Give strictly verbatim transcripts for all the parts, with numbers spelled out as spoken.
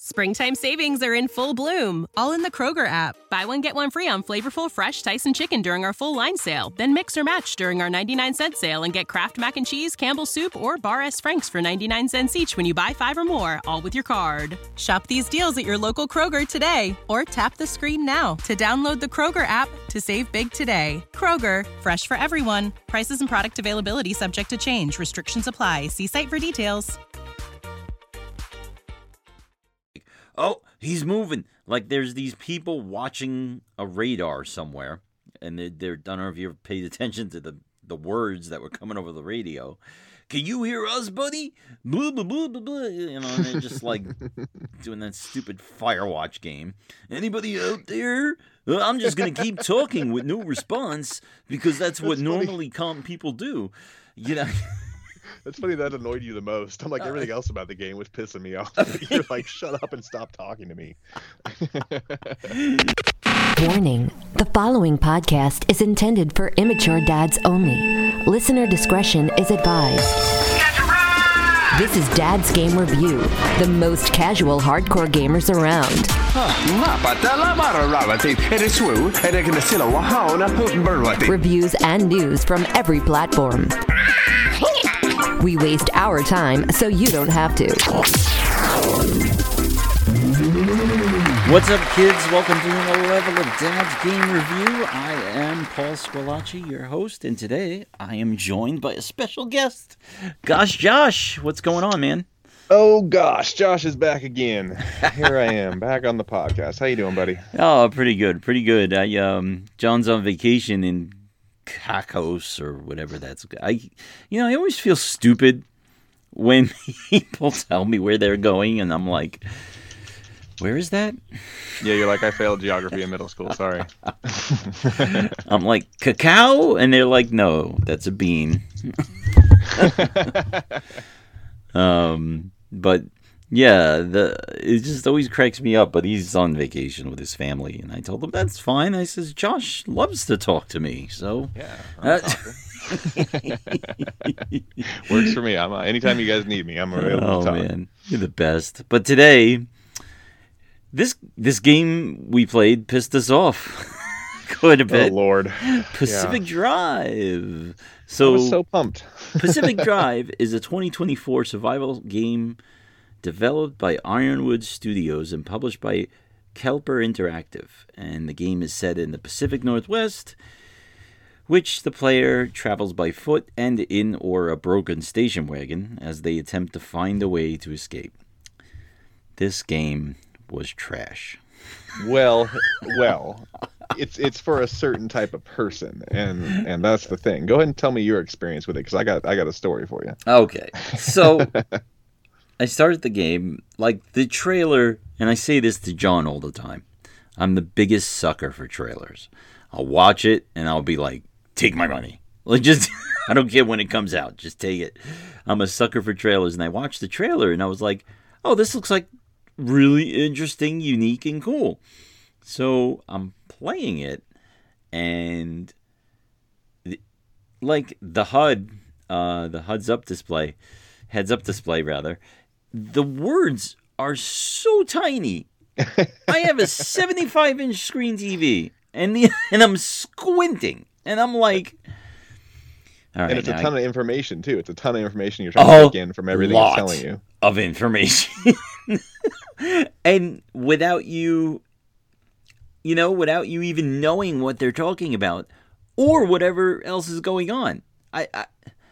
Springtime savings are in full bloom, all in the Kroger app. Buy one, get one free on flavorful, fresh Tyson chicken during our full line sale. Then mix or match during our ninety-nine cent sale and get Kraft Mac and Cheese, Campbell's Soup, or Bar S. Frank's for ninety-nine cents each when you buy five or more, all with your card. Shop these deals at your local Kroger today, or tap the screen now to download the Kroger app to save big today. Kroger, fresh for everyone. Prices and product availability subject to change. Restrictions apply. See site for details. Oh, he's moving. Like there's these people watching a radar somewhere, and they're, they're I don't know if you ever paid attention to the, the words that were coming over the radio. Can you hear us, buddy? Blah, blah, blah, blah, blah. You know, and they're just like doing that stupid Firewatch game. Anybody out there? Well, I'm just going to keep talking with no response because that's, that's what funny. normally calm people do. You know. It's funny that annoyed you the most. I'm like, everything else about the game was pissing me off. You're like, shut up and stop talking to me. Warning. The following podcast is intended for immature dads only. Listener discretion is advised. This is Dad's Game Review, the most casual hardcore gamers around. Reviews and news from every platform. We waste our time so you don't have to. What's up, kids? Welcome to another level of Dad's Game Review. I am Paul Squilacci, your host, and today I am joined by a special guest. Gosh, Josh, what's going on, man? Oh, gosh, Josh is back again. Here I am, back on the podcast. How you doing, buddy? Oh, pretty good, pretty good. I um, John's on vacation in Cacos or whatever that's. I, you know, I always feel stupid when people tell me where they're going, and I'm like, where is that? Yeah, you're like, I failed geography in middle school. Sorry. I'm like, cacao? And they're like, no, that's a bean. um, but yeah, the it just always cracks me up. But he's on vacation with his family, and I told him that's fine. I says, Josh loves to talk to me, so yeah. Uh, works for me. I'm uh, anytime you guys need me, I'm available. Oh to talk. Man, you're the best. But today, this this game we played pissed us off quite a bit. Oh Lord, Pacific yeah. Drive. So I was so pumped. Pacific Drive is a twenty twenty-four survival game developed by Ironwood Studios and published by Kelper Interactive. And the game is set in the Pacific Northwest, which the player travels by foot and in or a broken station wagon as they attempt to find a way to escape. This game was trash. Well, well, it's it's for a certain type of person, and and that's the thing. Go ahead and tell me your experience with it, because I got I got a story for you. Okay, so I started the game, like the trailer, and I say this to John all the time. I'm the biggest sucker for trailers. I'll watch it, and I'll be like, take my money. Like, just, I don't care when it comes out. Just take it. I'm a sucker for trailers, and I watched the trailer, and I was like, oh, this looks like really interesting, unique, and cool. So I'm playing it, and the, like the H U D, uh, the Heads Up display, heads up display rather, the words are so tiny. I have a seventy-five inch screen T V, and the and I'm squinting, and I'm like, all right, and it's a ton I, of information too. It's a ton of information you're trying to take in from everything it's telling you. Of information, and without you, you know, without you even knowing what they're talking about or whatever else is going on, I, I,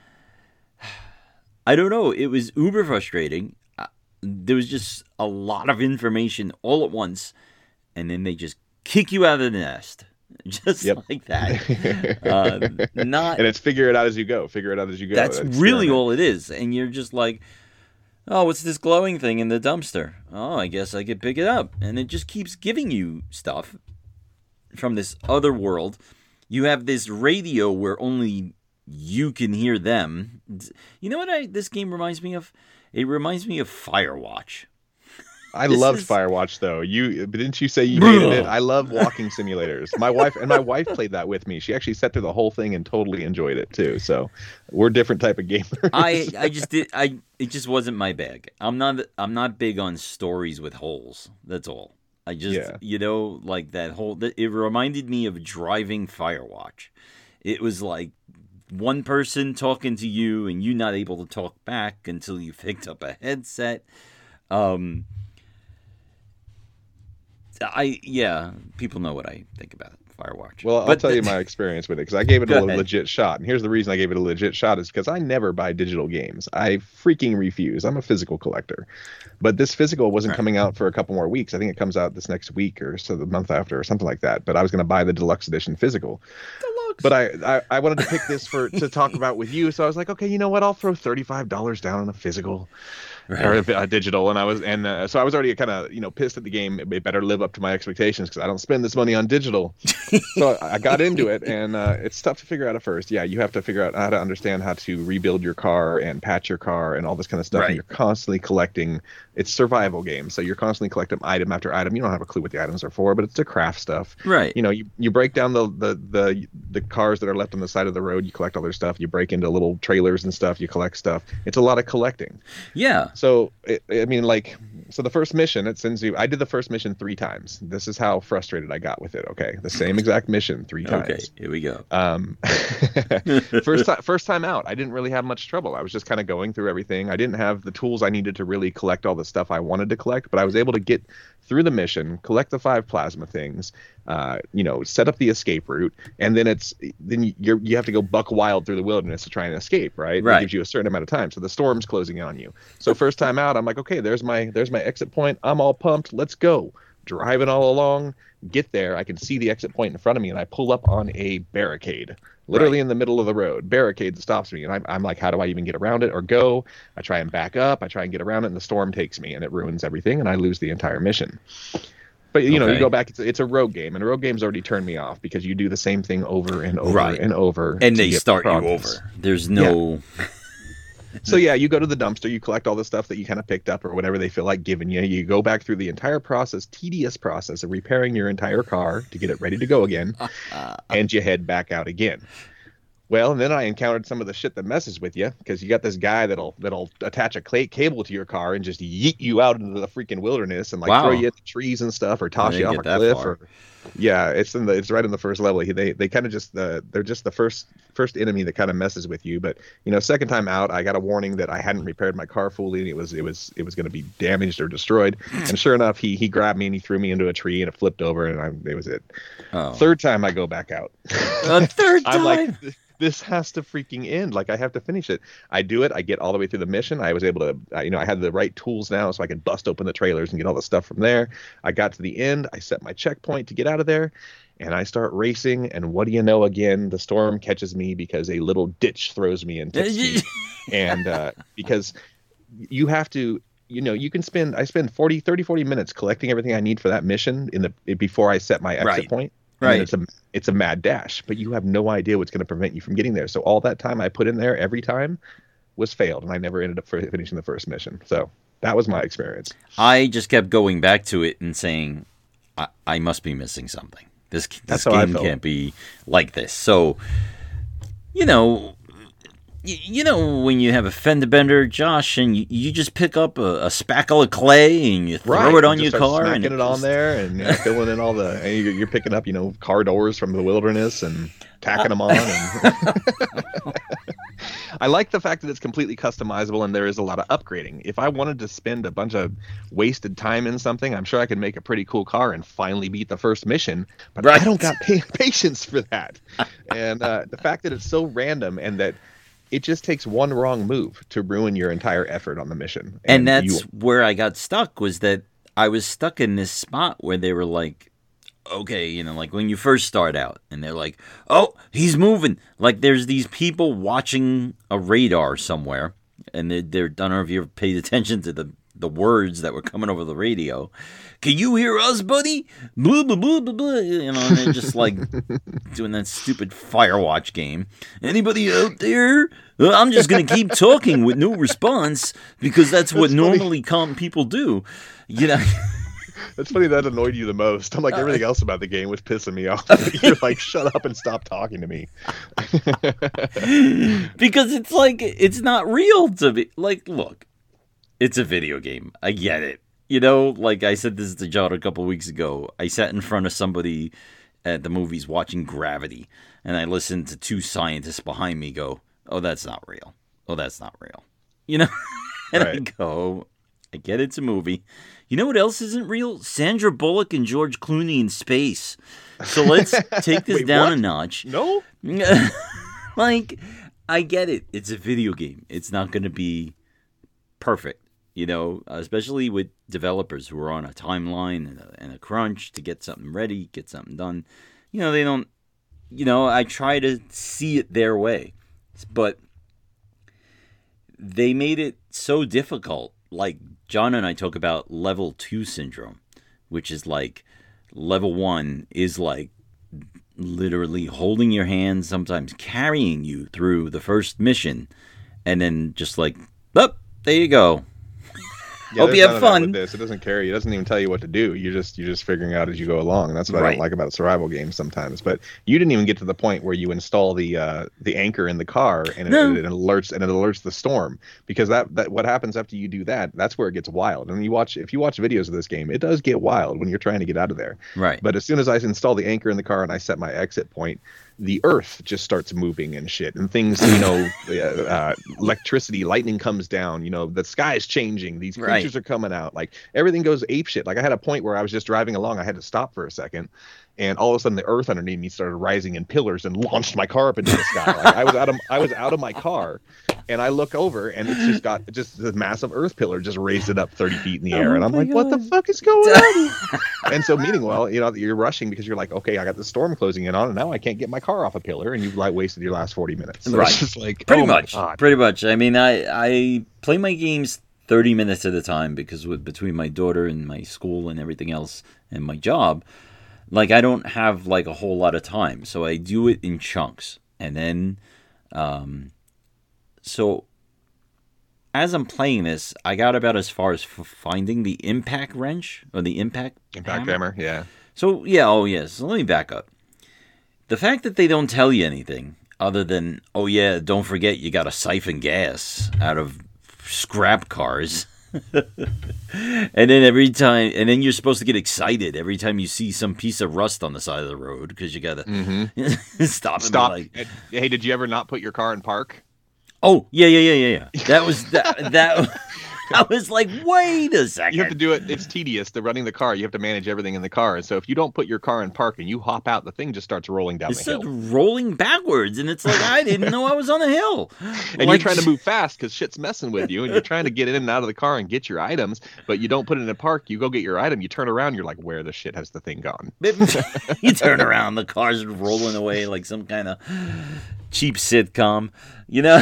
I don't know. It was uber frustrating. There was just a lot of information all at once, and then they just kick you out of the nest, just yep. like that. uh, not, and it's figure it out as you go. Figure it out as you go. That's, that's really all it is. And you're just like, oh, what's this glowing thing in the dumpster? Oh, I guess I could pick it up. And it just keeps giving you stuff from this other world. You have this radio where only you can hear them. You know what I, this game reminds me of? It reminds me of Firewatch. I This loved is- Firewatch though. You but didn't you say you hated it? I love walking simulators. My wife and my wife played that with me. She actually sat through the whole thing and totally enjoyed it too. So we're different type of gamers. I I just did I it just wasn't my bag. I'm not I'm not big on stories with holes. That's all. I just Yeah. you know like that whole it reminded me of driving Firewatch. It was like one person talking to you and you not able to talk back until you picked up a headset. Um I yeah, people know what I think about Firewatch. Well, I'll But tell the- you my experience with it because I gave it Go a ahead. legit shot. And here's the reason I gave it a legit shot is because I never buy digital games. I freaking refuse. I'm a physical collector. But this physical wasn't Right. coming out for a couple more weeks. I think it comes out this next week or so the month after or something like that. But I was going to buy the deluxe edition physical. But I, I, I wanted to pick this for to talk about with you. So I was like, okay, you know what? I'll throw thirty-five dollars down on a physical. Right. Or a, a digital, and I was, and uh, so I was already kind of, you know, pissed at the game. It better live up to my expectations because I don't spend this money on digital. So I got into it, and uh, it's tough to figure out at first. Yeah, you have to figure out how to understand how to rebuild your car and patch your car and all this kind of stuff. Right. And you're constantly collecting. It's survival game, so you're constantly collecting item after item. You don't have a clue what the items are for, but it's to craft stuff. Right. You know, you, you break down the, the the the cars that are left on the side of the road. You collect all their stuff. You break into little trailers and stuff. You collect stuff. It's a lot of collecting. Yeah. So, it, I mean, like, so the first mission, it sends you, I did the first mission three times. This is how frustrated I got with it, okay? The same exact mission three times. Okay, here we go. Um, first time, first time out, I didn't really have much trouble. I was just kind of going through everything. I didn't have the tools I needed to really collect all the stuff I wanted to collect, but I was able to get through the mission, collect the five plasma things, uh, you know, set up the escape route, and then it's then you're you have to go buck wild through the wilderness to try and escape, right? Right. It gives you a certain amount of time, so the storm's closing in on you. So first time out, I'm like, okay, there's my there's my exit point. I'm all pumped. Let's go. Driving all along, get there. I can see the exit point in front of me, and I pull up on a barricade, literally Right. in the middle of the road. Barricade stops me, and I'm, I'm like, how do I even get around it or go? I try and back up. I try and get around it, and the storm takes me, and it ruins everything, and I lose the entire mission. But, you know, Okay. you go back, it's, it's a rogue game, and a rogue game's already turned me off because you do the same thing over and over Right. and over. And to they get start you progress. over. There's no So yeah, you go to the dumpster, you collect all the stuff that you kind of picked up or whatever they feel like giving you. You go back through the entire process, tedious process of repairing your entire car to get it ready to go again, and you head back out again. Well, and then I encountered some of the shit that messes with you because you got this guy that'll that'll attach a clay cable to your car and just yeet you out into the freaking wilderness and like Wow. throw you in the trees and stuff or toss I you didn't off a get that cliff far. or yeah, it's in the it's right in the first level. He, they they kind of just uh, they're just the first first enemy that kind of messes with you. But you know, second time out, I got a warning that I hadn't repaired my car fully, and it was it was it was going to be damaged or destroyed. And sure enough, he he grabbed me and he threw me into a tree and it flipped over, and I, it was it. oh. Third time I go back out. a third time. I'm like, this has to freaking end. Like, I have to finish it. I do it. I get all the way through the mission. I was able to, uh, you know, I had the right tools now so I could bust open the trailers and get all the stuff from there. I got to the end. I set my checkpoint to get out of there, and I start racing. And what do you know? Again, the storm catches me because a little ditch throws me into me. And uh, because you have to, you know, you can spend, I spend forty, thirty, forty minutes collecting everything I need for that mission in the before I set my exit Right. point. And Right. It's a it's a mad dash, but you have no idea what's going to prevent you from getting there. So all that time I put in there every time was failed, and I never ended up for finishing the first mission. So that was my experience. I just kept going back to it and saying, I, I must be missing something. This this That's how I game felt. can't be like this. So, you know, y- you know when you have a fender bender, Josh, and you, you just pick up a, a spackle of clay and you throw it on You your just start car smacking and it on there, and you know, filling in all the. And you're, you're picking up, you know, car doors from the wilderness and tacking them on. And I like the fact that it's completely customizable and there is a lot of upgrading. If I wanted to spend a bunch of wasted time in something, I'm sure I could make a pretty cool car and finally beat the first mission. But Right. I don't got pa- patience for that. And uh, the fact that it's so random and that it just takes one wrong move to ruin your entire effort on the mission. And that's you, where I got stuck, was that I was stuck in this spot where they were like, okay, you know, like when you first start out and they're like, oh, he's moving. Like there's these people watching a radar somewhere, and they're, they're I don't know if you ever paid attention to the the words that were coming over the radio. Can you hear us, buddy? Blah, blah, blah, blah, blah. You know, and they're just like doing that stupid Firewatch game. Anybody out there? Uh, I'm just going to keep talking with no response because that's, that's what funny. normally calm people do. You know? It's funny that annoyed you the most. I'm like, everything else about the game was pissing me off. You're like, shut up and stop talking to me. Because it's like, it's not real to me. Like, look, it's a video game. I get it. You know, like I said this to John a couple weeks ago. I sat in front of somebody at the movies watching Gravity, and I listened to two scientists behind me go, oh, that's not real. Oh, that's not real. You know? And right. I go, I get it's a movie. You know what else isn't real? Sandra Bullock and George Clooney in space. So let's take this Wait, down what? a notch. No? Like, I get it. It's a video game. It's not going to be perfect, you know, especially with developers who are on a timeline and a, and a crunch to get something ready, get something done. You know, they don't, you know, I try to see it their way. But they made it so difficult. Like, John and I talk about level two syndrome, which is like level one is like literally holding your hand, sometimes carrying you through the first mission, and then just like, oh, there you go. Yeah, hope you have fun. With this. It doesn't carry. It doesn't even tell you what to do. You're just you're just figuring out as you go along. And that's what right. I don't like about survival games sometimes. But you didn't even get to the point where you install the uh, the anchor in the car and it, no. it, it alerts and it alerts the storm, because that, that what happens after you do that, that's where it gets wild. And you watch if you watch videos of this game, it does get wild when you're trying to get out of there. Right. But as soon as I install the anchor in the car and I set my exit point, the earth just starts moving and shit, and things, you know, uh, electricity, lightning comes down, you know, the sky is changing, these creatures right. are coming out, like everything goes ape shit. Like I had a point where I was just driving along, I had to stop for a second, and all of a sudden the earth underneath me started rising in pillars and launched my car up into the sky. Like I was out of I was out of my car, and I look over and it's just got just this massive earth pillar just raised it up thirty feet in the air, oh and I'm like, God. What the fuck is going on? And so meanwhile, you know, you're rushing because you're like, okay, I got the storm closing in on, and now I can't get my car off a pillar, and you've like wasted your last forty minutes. So right. It's just like pretty oh much, pretty much. I mean, I I play my games thirty minutes at a time because with between my daughter and my school and everything else and my job, like I don't have like a whole lot of time, so I do it in chunks, and then, um, so as I'm playing this, I got about as far as f- finding the impact wrench or the impact impact hammer. hammer. Yeah. So yeah, oh yes. So let me back up. The fact that they don't tell you anything other than, oh yeah, don't forget you got to siphon gas out of scrap cars. And then every time, and then you're supposed to get excited every time you see some piece of rust on the side of the road because you got to mm-hmm. stop. Stop. And be like, hey, did you ever not put your car in park? Oh yeah, yeah, yeah, yeah, yeah. That was that. that I was like, wait a second. You have to do it. It's tedious. The running the car. You have to manage everything in the car. And so if you don't put your car in park and you hop out, the thing just starts rolling down it the hill. It's rolling backwards, and it's like I didn't know I was on a hill. And like, you're trying to move fast because shit's messing with you, and you're trying to get in and out of the car and get your items, but you don't put it in park. You go get your item. You turn around. You're like, where the shit has the thing gone? You turn around, the car's rolling away like some kind of cheap sitcom, you know.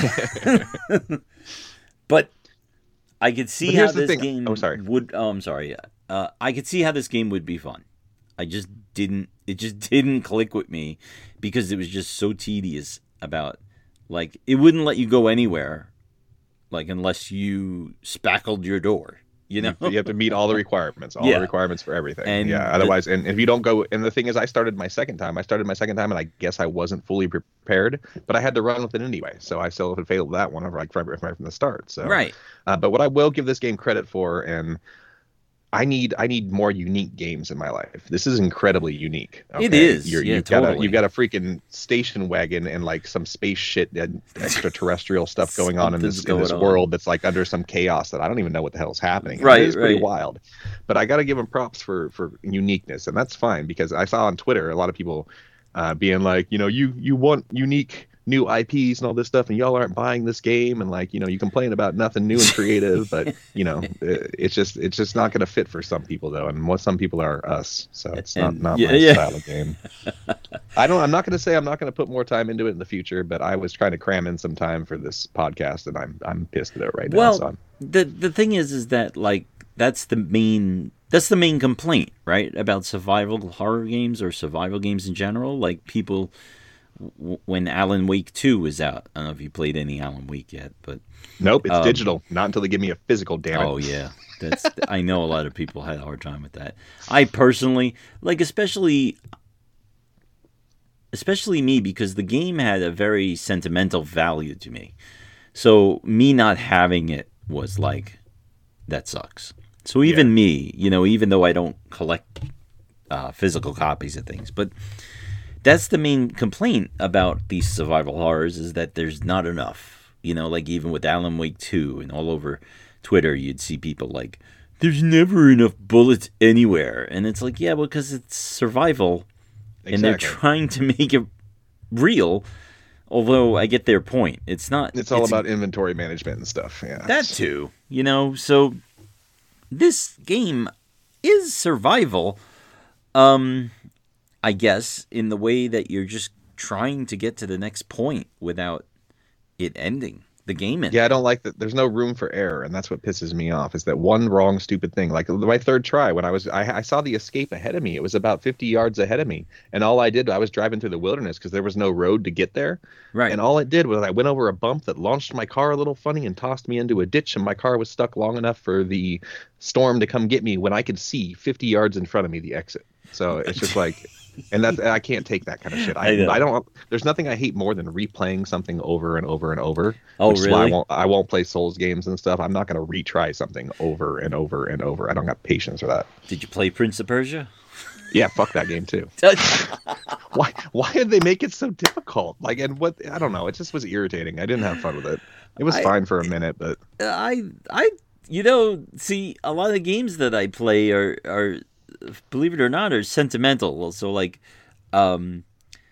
But I could see how this thing. game oh, sorry. would. Oh, I'm sorry. Uh, I could see how this game would be fun. I just didn't. It just didn't click with me because it was just so tedious. About like it wouldn't let you go anywhere, like unless you spackled your door. You know, you have to meet all the requirements, all yeah. the requirements for everything. And yeah. Otherwise, the, and if you don't go, and the thing is, I started my second time. I started my second time, and I guess I wasn't fully prepared, but I had to run with it anyway. So I still had failed that one, like right, right from the start. So right. Uh, but what I will give this game credit for, and I need I need more unique games in my life. This is incredibly unique. Okay? It is. You're, yeah, you've totally. got a, you've got a freaking station wagon and like some space shit and extraterrestrial stuff going on in this, in this world that's like under some chaos that I don't even know what the hell is happening. Right, it is pretty right. wild. But I got to give them props for for uniqueness, and that's fine because I saw on Twitter a lot of people uh, being like, you know, you you want unique new I Ps and all this stuff, and y'all aren't buying this game, and like, you know, you complain about nothing new and creative, but you know, it, it's just it's just not going to fit for some people though, and what some people are us, so it's not And- not yeah, my yeah. style of game. I don't. I'm not going to say I'm not going to put more time into it in the future, but I was trying to cram in some time for this podcast, and I'm I'm pissed at it right now. Well, So I'm, the the thing is, is that like that's the main that's the main complaint, right, about survival horror games or survival games in general. Like people, w- when Alan Wake two was out, I don't know if you played any Alan Wake yet, but nope, it's um, digital. Not until they give me a physical. Damn it. oh yeah, that's I know a lot of people had a hard time with that. I personally like, especially. Especially me, because the game had a very sentimental value to me. So me not having it was like, that sucks. So even Yeah. me, you know, even though I don't collect uh, physical copies of things, but that's the main complaint about these survival horrors, is that there's not enough. You know, like even with Alan Wake two and all over Twitter, you'd see people like, there's never enough bullets anywhere. And it's like, yeah, well, because it's survival. And they're Exactly. trying to make it real, although I get their point. It's not. It's all about inventory management and stuff. Yeah. that too, you know. So this game is survival, um, I guess, in the way that you're just trying to get to the next point without it ending. The game ending. Yeah, I don't like that. There's no room for error, and that's what pisses me off. Is that one wrong, stupid thing? Like my third try, when I was, I, I saw the escape ahead of me. It was about fifty yards ahead of me, and all I did, I was driving through the wilderness because there was no road to get there. Right. And all it did was I went over a bump that launched my car a little funny and tossed me into a ditch, and my car was stuck long enough for the storm to come get me when I could see fifty yards in front of me the exit. So it's just like. And that's I can't take that kind of shit. I, I know. I don't. There's nothing I hate more than replaying something over and over and over. Oh, which is why I really? won't. I won't play Souls games and stuff. I'm not going to retry something over and over and over. I don't got patience for that. Did you play Prince of Persia? Yeah, fuck that game too. Why? Why did they make it so difficult? Like, and what? I don't know. It just was irritating. I didn't have fun with it. It was I- fine for a minute, but I, I, you know, see, a lot of the games that I play are, are, believe it or not, are sentimental. So, like, um,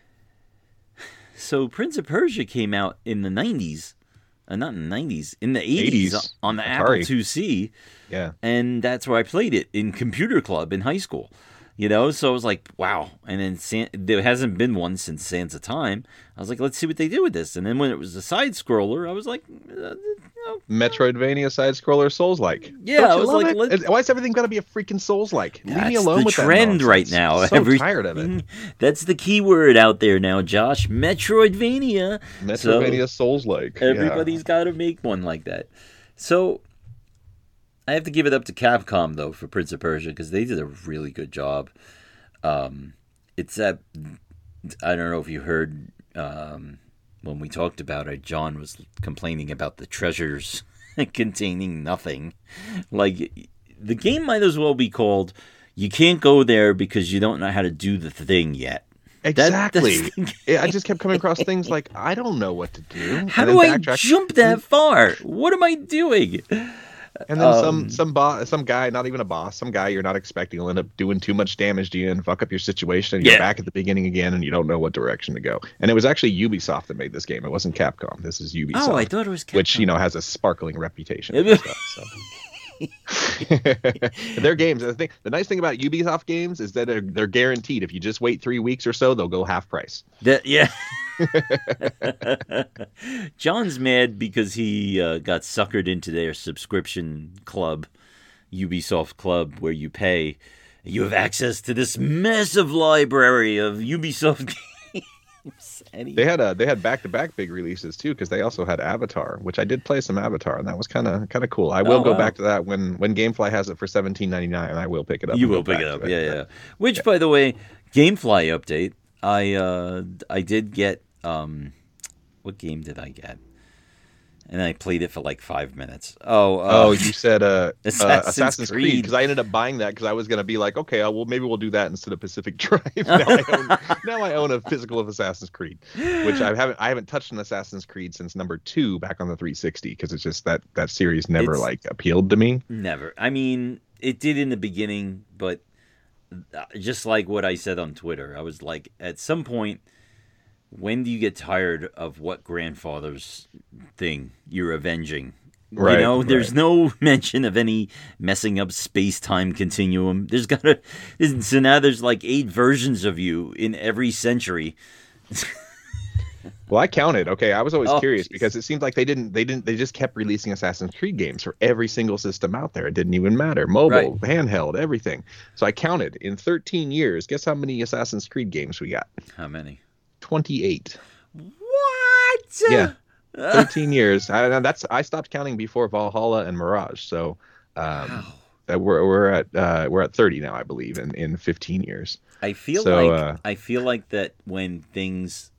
so Prince of Persia came out in the nineties, uh, not in the nineties, in the eighties, eighties. on the Atari. Apple two C, yeah. and that's where I played it in computer club in high school. You know, so I was like, wow. And then San- there hasn't been one since Sands of Time. I was like, let's see what they do with this. And then when it was a side scroller, I was like, uh, oh, Metroidvania side scroller Souls like. Yeah, I was like, let- why is everything got to be a freaking Souls like? Leave me That's alone the with trend that right nonsense. now. So Every- tired of it. That's the key word out there now, Josh. Metroidvania. Metroidvania So Souls like. everybody's got to make one like that. So I have to give it up to Capcom though for Prince of Persia because they did a really good job. Um, it's that I don't know if you heard um, when we talked about it. John was complaining about the treasures containing nothing. Like the game might as well be called "You can't go there because you don't know how to do the thing yet." That- Exactly. that's- Yeah, I just kept coming across things like I don't know what to do. How and do then I backtrack- jump that far? What am I doing? And then um, some some boss, some guy, not even a boss, some guy you're not expecting will end up doing too much damage to you and fuck up your situation. And you're Yeah. back at the beginning again, and you don't know what direction to go. And it was actually Ubisoft that made this game. It wasn't Capcom. This is Ubisoft, Oh, I thought it was Capcom. which you know has a sparkling reputation. And stuff, so. Their games. The, thing, the nice thing about Ubisoft games is that they're, they're guaranteed. If you just wait three weeks or so, they'll go half price. That, yeah. John's mad because he uh, got suckered into their subscription club, Ubisoft Club, where you pay. You have access to this massive library of Ubisoft games. And he- They had a they had back to back big releases too because they also had Avatar, which I did play some Avatar, and that was kind of kind of cool. I will Oh, go wow. back to that when when GameFly has it for seventeen ninety-nine, and I will pick it up. You and go will pick back it up, to yeah, yeah. Which, by the way, GameFly update. I uh, I did get um, what game did I get? And I played it for like five minutes. Oh, uh, Oh, you said uh, Assassin's uh, Assassin's Creed Creed. because I ended up buying that because I was gonna be like, okay, uh, well maybe we'll do that instead of Pacific Drive. now, I own, now I own a physical of Assassin's Creed, which I haven't I haven't touched an Assassin's Creed since number two back on the three sixty because it's just that that series never It's- like appealed to me. never. I mean, it did in the beginning, but just like what I said on Twitter, I was like, at some point, when do you get tired of what grandfather's thing you're avenging? Right, you know, there's right. no mention of any messing up space-time continuum. There's gotta, so now there's like eight versions of you in every century. Well, I counted. Okay, I was always Oh, curious geez. because it seemed like they didn't, they didn't, they just kept releasing Assassin's Creed games for every single system out there. It didn't even matter, mobile, Right. handheld, everything. So I counted in thirteen years. Guess how many Assassin's Creed games we got? How many? twenty-eight. What? Yeah, thirteen years. I, that's I stopped counting before Valhalla and Mirage. So um, Wow. that we're we're at uh, we're at thirty now, I believe, in in fifteen years. I feel So, like uh, I feel like that when things,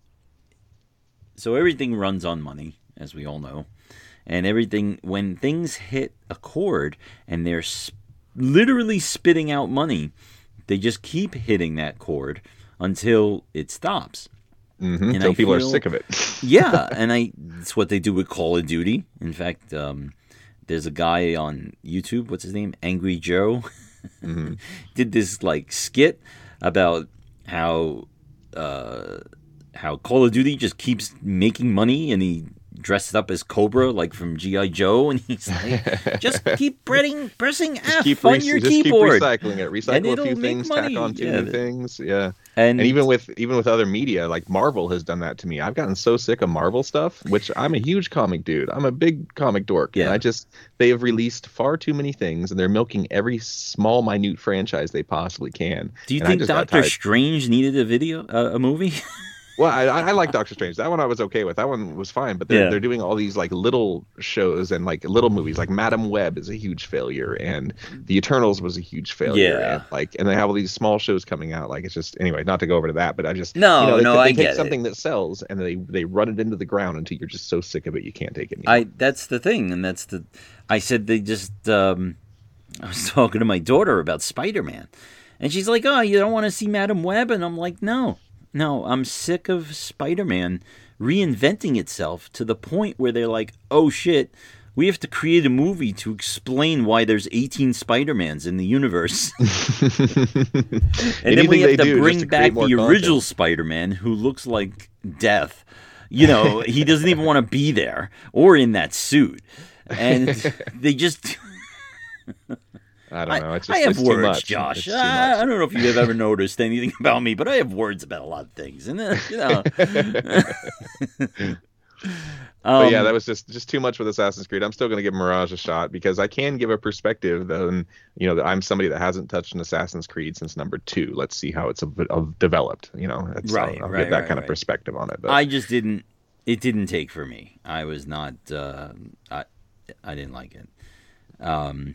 so everything runs on money, as we all know, and everything when things hit a chord and they're sp- literally spitting out money, they just keep hitting that chord until it stops. Mm-hmm. And So I people are feel- sick of it. Yeah, and I it's what they do with Call of Duty. In fact, um, there's a guy on YouTube. What's his name? Angry Joe. Mm-hmm. Did this like skit about how uh, how Call of Duty just keeps making money, and he dressed up as Cobra, like from G I Joe, and he's like, just keep pressing, pressing F keep on re- your just keyboard. keep recycling it. And Recycle a it'll few make things, money. tack on two Yeah. new things. Yeah. And, And even with even with other media, like Marvel has done that to me. I've gotten so sick of Marvel stuff, which I'm a huge comic dude. I'm a big comic dork. Yeah. And I just they have released far too many things, and they're milking every small, minute franchise they possibly can. do you And I think just got Doctor tired. Strange needed a video, uh, a movie? Well, I, I like Doctor Strange. That one I was okay with. That one was fine. But they're Yeah. they're doing all these like little shows and like little movies. Like Madam Web is a huge failure, and The Eternals was a huge failure. Yeah. And like, and they have all these small shows coming out. Like it's just anyway. Not to go over to that, but I just No, you know, they, no, they I take get it. something that sells and they they run it into the ground until you're just so sick of it you can't take it anymore. I that's the thing, and that's the. I said they just. Um, I was talking to my daughter about Spider-Man, and she's like, "Oh, you don't want to see Madam Web?" And I'm like, "No, no, I'm sick of Spider-Man reinventing itself to the point where they're like, oh shit." We have to create a movie to explain why there's eighteen Spider-Mans in the universe. And then we Anything they have to do just bring to back create more the content. original Spider-Man who looks like death. You know, he doesn't even want to be there or in that suit. And they just... I don't know. It's just I have it's too words, much. Josh. It's too I, much. I don't know if you've ever noticed anything about me, but I have words about a lot of things. And, uh, you know... But yeah, Um, that was just just too much with Assassin's Creed. I'm still going to give Mirage a shot because I can give a perspective, though. And you know, that I'm somebody that hasn't touched an Assassin's Creed since number two. Let's see how it's a, a developed. You know, it's, Right, I'll, I'll right, get that right, kind right. of perspective on it. But I just didn't. It didn't take for me. I was not. Uh, I I didn't like it. Um,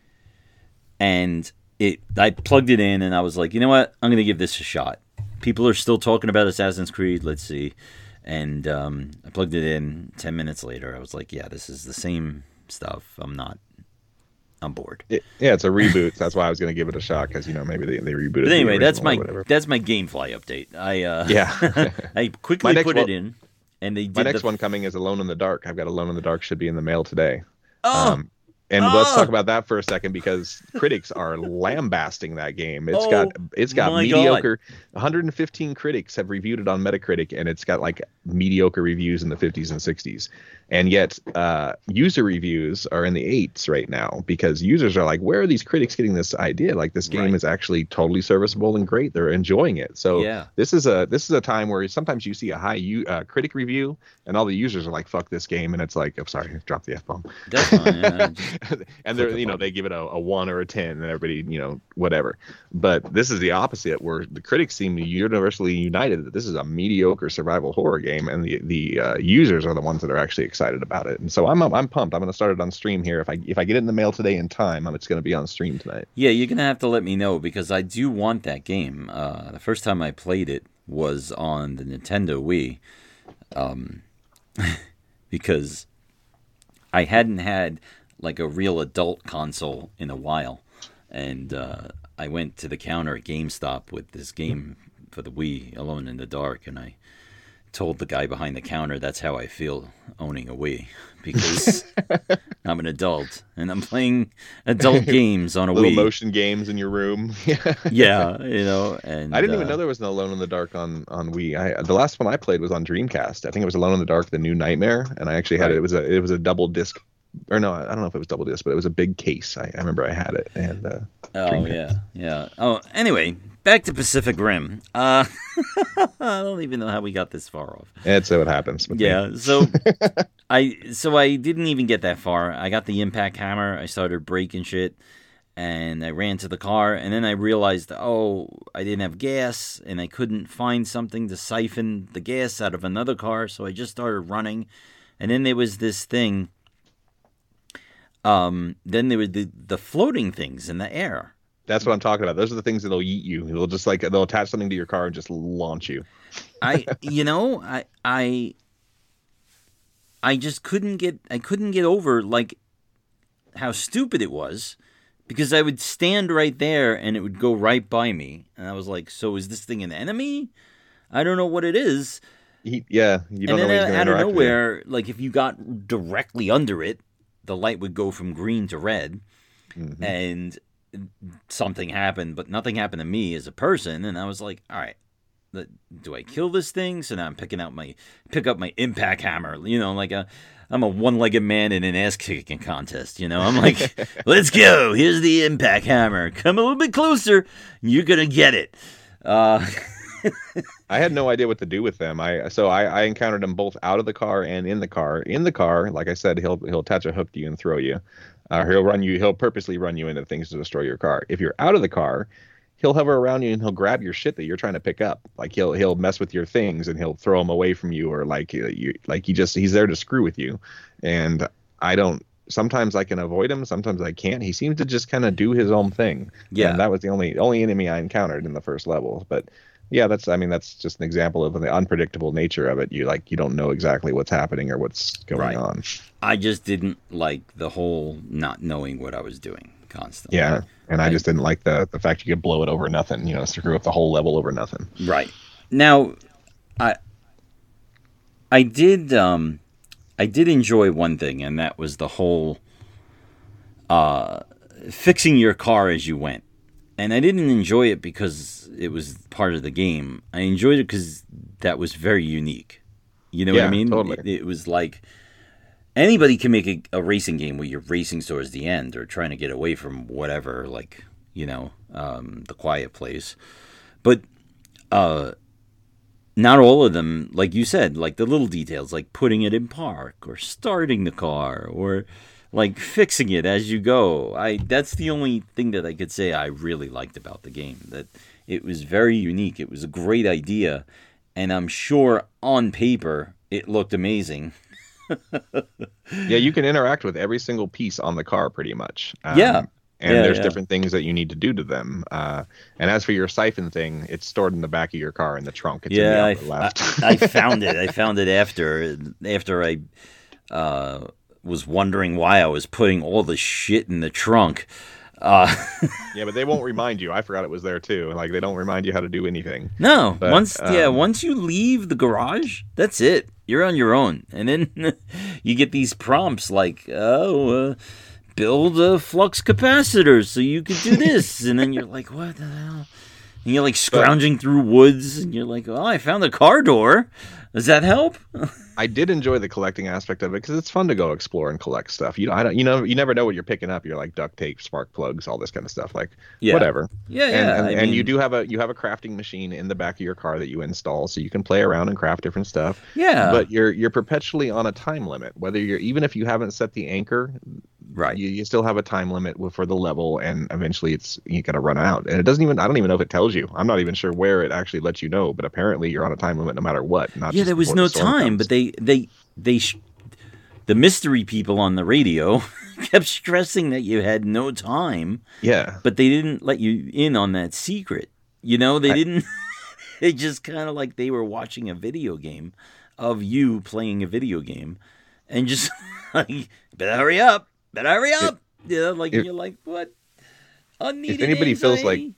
and it. I plugged it in, and I was like, you know what? I'm going to give this a shot. People are still talking about Assassin's Creed. Let's see. And um, I plugged it in. Ten minutes later, I was like, yeah, this is the same stuff. I'm not. I'm bored. it, yeah, it's a reboot. That's why I was going to give it a shot because you know maybe they they rebooted. But anyway, the that's original my or whatever. that's my GameFly update. I uh, Yeah. I My quickly next put one- it in, and they did My next the, one coming is Alone in the Dark. I've got Alone in the Dark should be in the mail today. Oh, Um, and let's Oh! talk about that for a second because critics are lambasting that game. It's Oh, got it's got my mediocre. one hundred fifteen critics have reviewed it on Metacritic, and it's got like mediocre reviews in the fifties and sixties. And yet, uh, user reviews are in the eights right now because users are like, "Where are these critics getting this idea? Like this game Right. is actually totally serviceable and great. They're enjoying it." So Yeah. this is a this is a time where sometimes you see a high u- uh, critic review, and all the users are like, "Fuck this game," and it's like, "I'm sorry, drop the f bomb." that's fine. Yeah, just- and they're Click a you know button. they give it a, a one or a ten and everybody you know whatever, but this is the opposite where the critics seem universally united that this is a mediocre survival horror game, and the the uh, users are the ones that are actually excited about it. And so I'm I'm pumped. I'm going to start it on stream here. If I if I get it in the mail today in time, I'm, it's going to be on stream tonight. Yeah, you're gonna have to let me know because I do want that game. Uh, the first time I played it was on the Nintendo Wii, um, because I hadn't had like a real adult console in a while, and uh, I went to the counter at GameStop with this game for the Wii, Alone in the Dark, and I told the guy behind the counter that's how I feel owning a Wii, because I'm an adult and I'm playing adult games on a Little Wii. motion games in your room. Yeah, you know. And I didn't uh, even know there was an Alone in the Dark on on Wii. I the last one I played was on Dreamcast. I think it was Alone in the Dark: The New Nightmare, and I actually had Right. it. It was a it was a double disc, or no, I don't know if it was double disc, but it was a big case. I, I remember I had it. And uh, Oh Dreamcast. yeah, yeah. Oh, anyway, back to Pacific Rim. Uh, I don't even know how we got this far off. That's what happens. With me. Yeah, so I so I didn't even get that far. I got the impact hammer. I started breaking shit, and I ran to the car. And then I realized, oh, I didn't have gas, and I couldn't find something to siphon the gas out of another car. So I just started running, and then there was this thing. Um, then there were the the floating things in the air. That's what I'm talking about. Those are the things that'll eat you. They'll just like they'll attach something to your car and just launch you. I, you know, I, I, I just couldn't get, I couldn't get over like how stupid it was, because I would stand right there and it would go right by me, and I was like, so is this thing an enemy? I don't know what it is. He, yeah, you don't And know when he's then going out to of interact with you. nowhere, like if you got directly under it, the light would go from green to red, Mhm. and something happened, but nothing happened to me as a person. And I was like, all right, the- do I kill this thing? So now I'm picking out my pick up my impact hammer. You know, like a I'm a one-legged man in an ass-kicking contest. You know, I'm like, let's go. Here's the impact hammer. Come a little bit closer. You're gonna get it. Uh, I had no idea what to do with them. I so I, I encountered them both out of the car and in the car. In the car, like I said, he'll he'll attach a hook to you and throw you. Uh, he'll run you. He'll purposely run you into things to destroy your car. If you're out of the car, he'll hover around you and he'll grab your shit that you're trying to pick up. Like he'll he'll mess with your things and he'll throw them away from you, or like uh, you like he just he's there to screw with you. And I don't. Sometimes I can avoid him. Sometimes I can't. He seems to just kind of do his own thing. Yeah. And that was the only only enemy I encountered in the first level. But yeah, that's I mean that's just an example of the unpredictable nature of it. You like you don't know exactly what's happening or what's going Right. on. I just didn't like the whole not knowing what I was doing constantly. Yeah. And I, I- just didn't like the the fact you could blow it over nothing, you know, screw up the whole level over nothing. Right. Now, I I did um I did enjoy one thing, and that was the whole uh fixing your car as you went. And I didn't enjoy it because it was part of the game. I enjoyed it because that was very unique. You know what Yeah, I mean? totally. It, it was like anybody can make a, a racing game where you're racing towards the end or trying to get away from whatever, like, you know, um, the quiet place. But uh, not all of them, like you said, like the little details, like putting it in park or starting the car or like fixing it as you go. I that's the only thing that I could say I really liked about the game. That it was very unique. It was a great idea, and I'm sure on paper it looked amazing. Yeah, you can interact with every single piece on the car pretty much. Um, Yeah. And Yeah, there's yeah. different things that you need to do to them. Uh, and as for your siphon thing, it's stored in the back of your car in the trunk. It's Yeah, in the upper I, left. I, I found it. I found it after after I uh, was wondering why I was putting all the shit in the trunk. Uh, Yeah, but they won't remind you. I forgot it was there too. Like they don't remind you how to do anything. no, But, once yeah, um, once you leave the garage, that's it. You're on your own, and then you get these prompts like, "Oh, uh, build a flux capacitor so you could do this," and then you're like, "What the hell?" And you're like scrounging through woods, and you're like, "Oh, I found a car door. Does that help?" I did enjoy the collecting aspect of it because it's fun to go explore and collect stuff. You know, I don't, you know, you never know what you're picking up. You're like duct tape, spark plugs, all this kind of stuff. Like Yeah. whatever. Yeah, And, yeah. and, I and you mean- do have a you have a crafting machine in the back of your car that you install, so you can play around and craft different stuff. Yeah. But you're you're perpetually on a time limit. Whether you're even if you haven't set the anchor, Right. you, you still have a time limit with- for the level, and eventually it's you got to run out. And it doesn't even I don't even know if it tells you. I'm not even sure where it actually lets you know. But apparently you're on a time limit no matter what. Not Yeah, just there was before no the storm time, comes. but they they they sh- the mystery people on the radio kept stressing that you had no time, yeah. but they didn't let you in on that secret. You know, they I- didn't. They just kind of like they were watching a video game of you playing a video game, and just like, better hurry up, better hurry up. You know, like if- you're like, what? Unneeded anybody feels like- anxiety.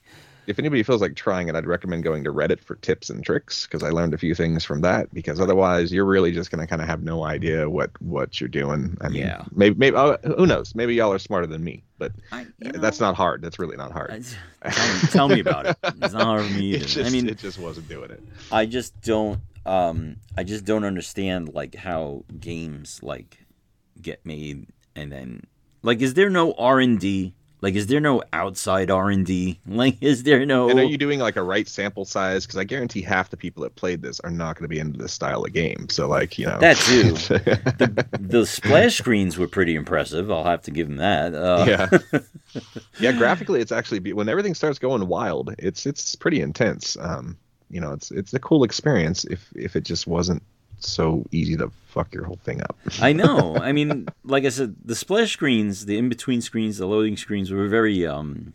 if anybody feels like trying it, I'd recommend going to Reddit for tips and tricks, because I learned a few things from that. Because otherwise, you're really just going to kind of have no idea what, what you're doing. I mean, Yeah. maybe maybe oh, who knows? Maybe y'all are smarter than me, but I, you know, that's not hard. That's really not hard. I, tell, me, tell me about it. It's not hard for me either. It just, I mean, it just wasn't doing it. I just don't. Um, I just don't understand like how games like get made, and then like, is there no R and D? Like, is there no outside R and D? Like, is there no... And are you doing, like, a right sample size? Because I guarantee half the people that played this are not going to be into this style of game. So, like, you know... That, too. the, the splash screens were pretty impressive. I'll have to give them that. Uh... Yeah. Yeah, graphically, it's actually... Be- when everything starts going wild, it's it's pretty intense. Um, you know, it's it's a cool experience if if it just wasn't so easy to fuck your whole thing up. I know. I mean, like I said, the splash screens, the in-between screens, the loading screens were very um,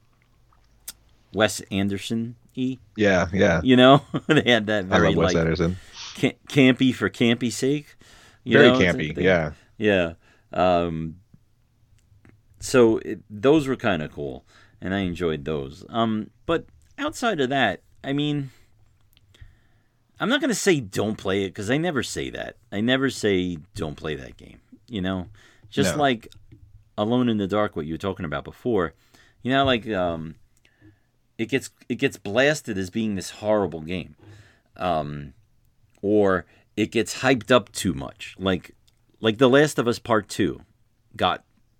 Wes Anderson-y. Yeah, yeah. You know? They had that very, I love Wes like, Anderson. Ca- campy for campy sake. You Very know? campy, They, yeah. Yeah. Um, so it, those were kind of cool, and I enjoyed those. Um, but outside of that, I mean... I'm not going to say don't play it, because I never say that. I never say don't play that game, you know? Just No. like Alone in the Dark, what you were talking about before. You know, like um, it gets it gets blasted as being this horrible game. Um, or it gets hyped up too much. Like like The Last of Us Part two got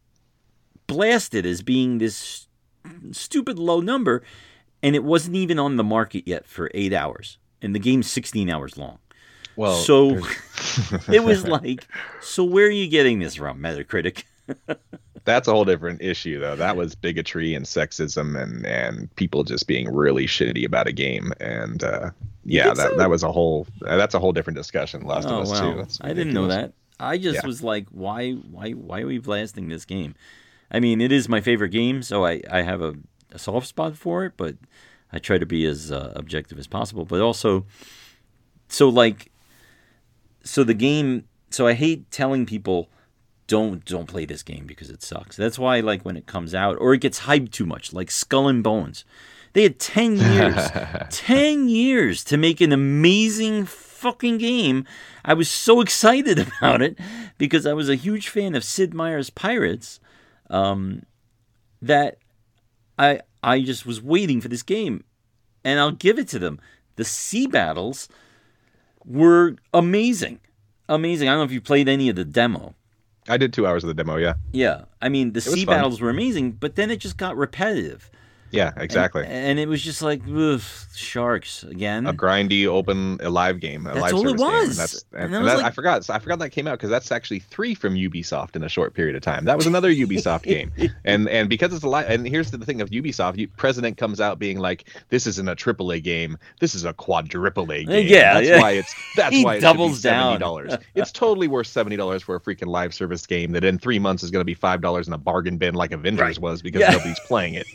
blasted as being this stupid low number, and it wasn't even on the market yet for eight hours. And the game's sixteen hours long. Well, so it was like, so where are you getting this from, Metacritic? That's a whole different issue, though. That was bigotry and sexism and, and people just being really shitty about a game. And uh, yeah, that so? that was a whole that's a whole different discussion. Last Oh, of Us wow. too. That's I didn't know ridiculous. that. I just Yeah. was like, why, why, why are we blasting this game? I mean, it is my favorite game, so I, I have a, a soft spot for it, but I try to be as uh, objective as possible. But also, so like, so the game, so I hate telling people, don't don't play this game because it sucks. That's why, like, when it comes out, or it gets hyped too much, like Skull and Bones. They had ten years, ten years to make an amazing fucking game. I was so excited about it because I was a huge fan of Sid Meier's Pirates, um, that I I just was waiting for this game, and I'll give it to them. The sea battles were amazing, amazing. I don't know if you played any of the demo. I did two hours of the demo. Yeah. Yeah, I mean the sea fun. battles were amazing, but then it just got repetitive. Yeah. Exactly. And, and it was just like, ugh, sharks again. A grindy, open, a live game. A That's live all it service game. was. And that's, and, And I and was that, like- I forgot. I forgot that came out because that's actually three from Ubisoft in a short period of time. That was another Ubisoft game. And and because it's a live. And here's the thing of Ubisoft. You, President comes out being like, "This isn't a triple A game. This is a quadruple A game." Yeah, that's yeah. why it's that's He why it doubles should be seventy down. dollars. It's totally worth seventy dollars for a freaking live service game that in three months is going to be five dollars in a bargain bin like Avengers Right. was because Yeah. nobody's playing it.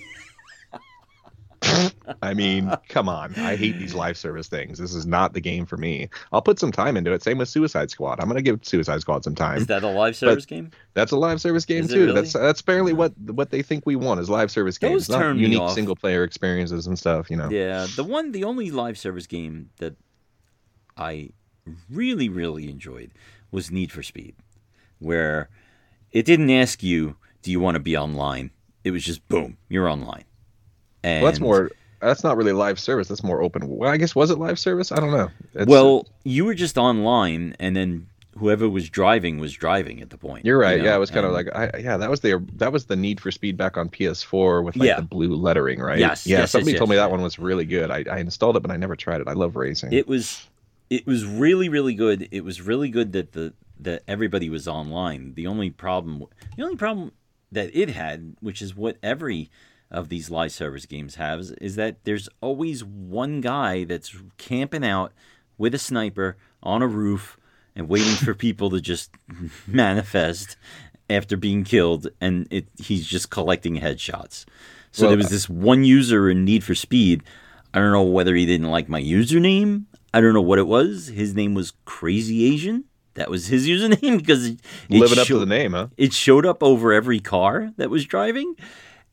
I mean, come on. I hate these live service things. This is not the game for me. I'll put some time into it. Same with Suicide Squad. I'm going to give Suicide Squad some time. Is that a live service game? That's a live service game Is it too. really? That's that's apparently what what they think we want is live service games, Those not turn me unique off. single player experiences and stuff, you know. Yeah, the one, the only live service game that I really, really enjoyed was Need for Speed, where it didn't ask you, do you want to be online? It was just, boom, you're online. And Well, that's more that's not really live service. That's more open. Well, I guess was it live service? I don't know. It's, well, you were just online, and then whoever was driving was driving at the point. you're right. you know, Yeah, it was kind of and- like I, yeah, that was the that was the Need for Speed back on P S four with like Yeah. the blue lettering, right? Yes, Yeah, yes, somebody yes, told me yes, that yeah. one was really good. I, I installed it, but I never tried it. I love racing. It was, it was really, really good. It was really good that the that everybody was online. The only problem, the only problem that it had, which is what every of these live service games has, is that there's always one guy that's camping out with a sniper on a roof and waiting for people to just manifest after being killed, and it he's just collecting headshots. So Well, there was this one user in Need for Speed. I don't know whether he didn't like my username. I don't know what it was. His name was Crazy Asian. That was his username because it, it Living up to showed- the name, huh? It showed up over every car that was driving,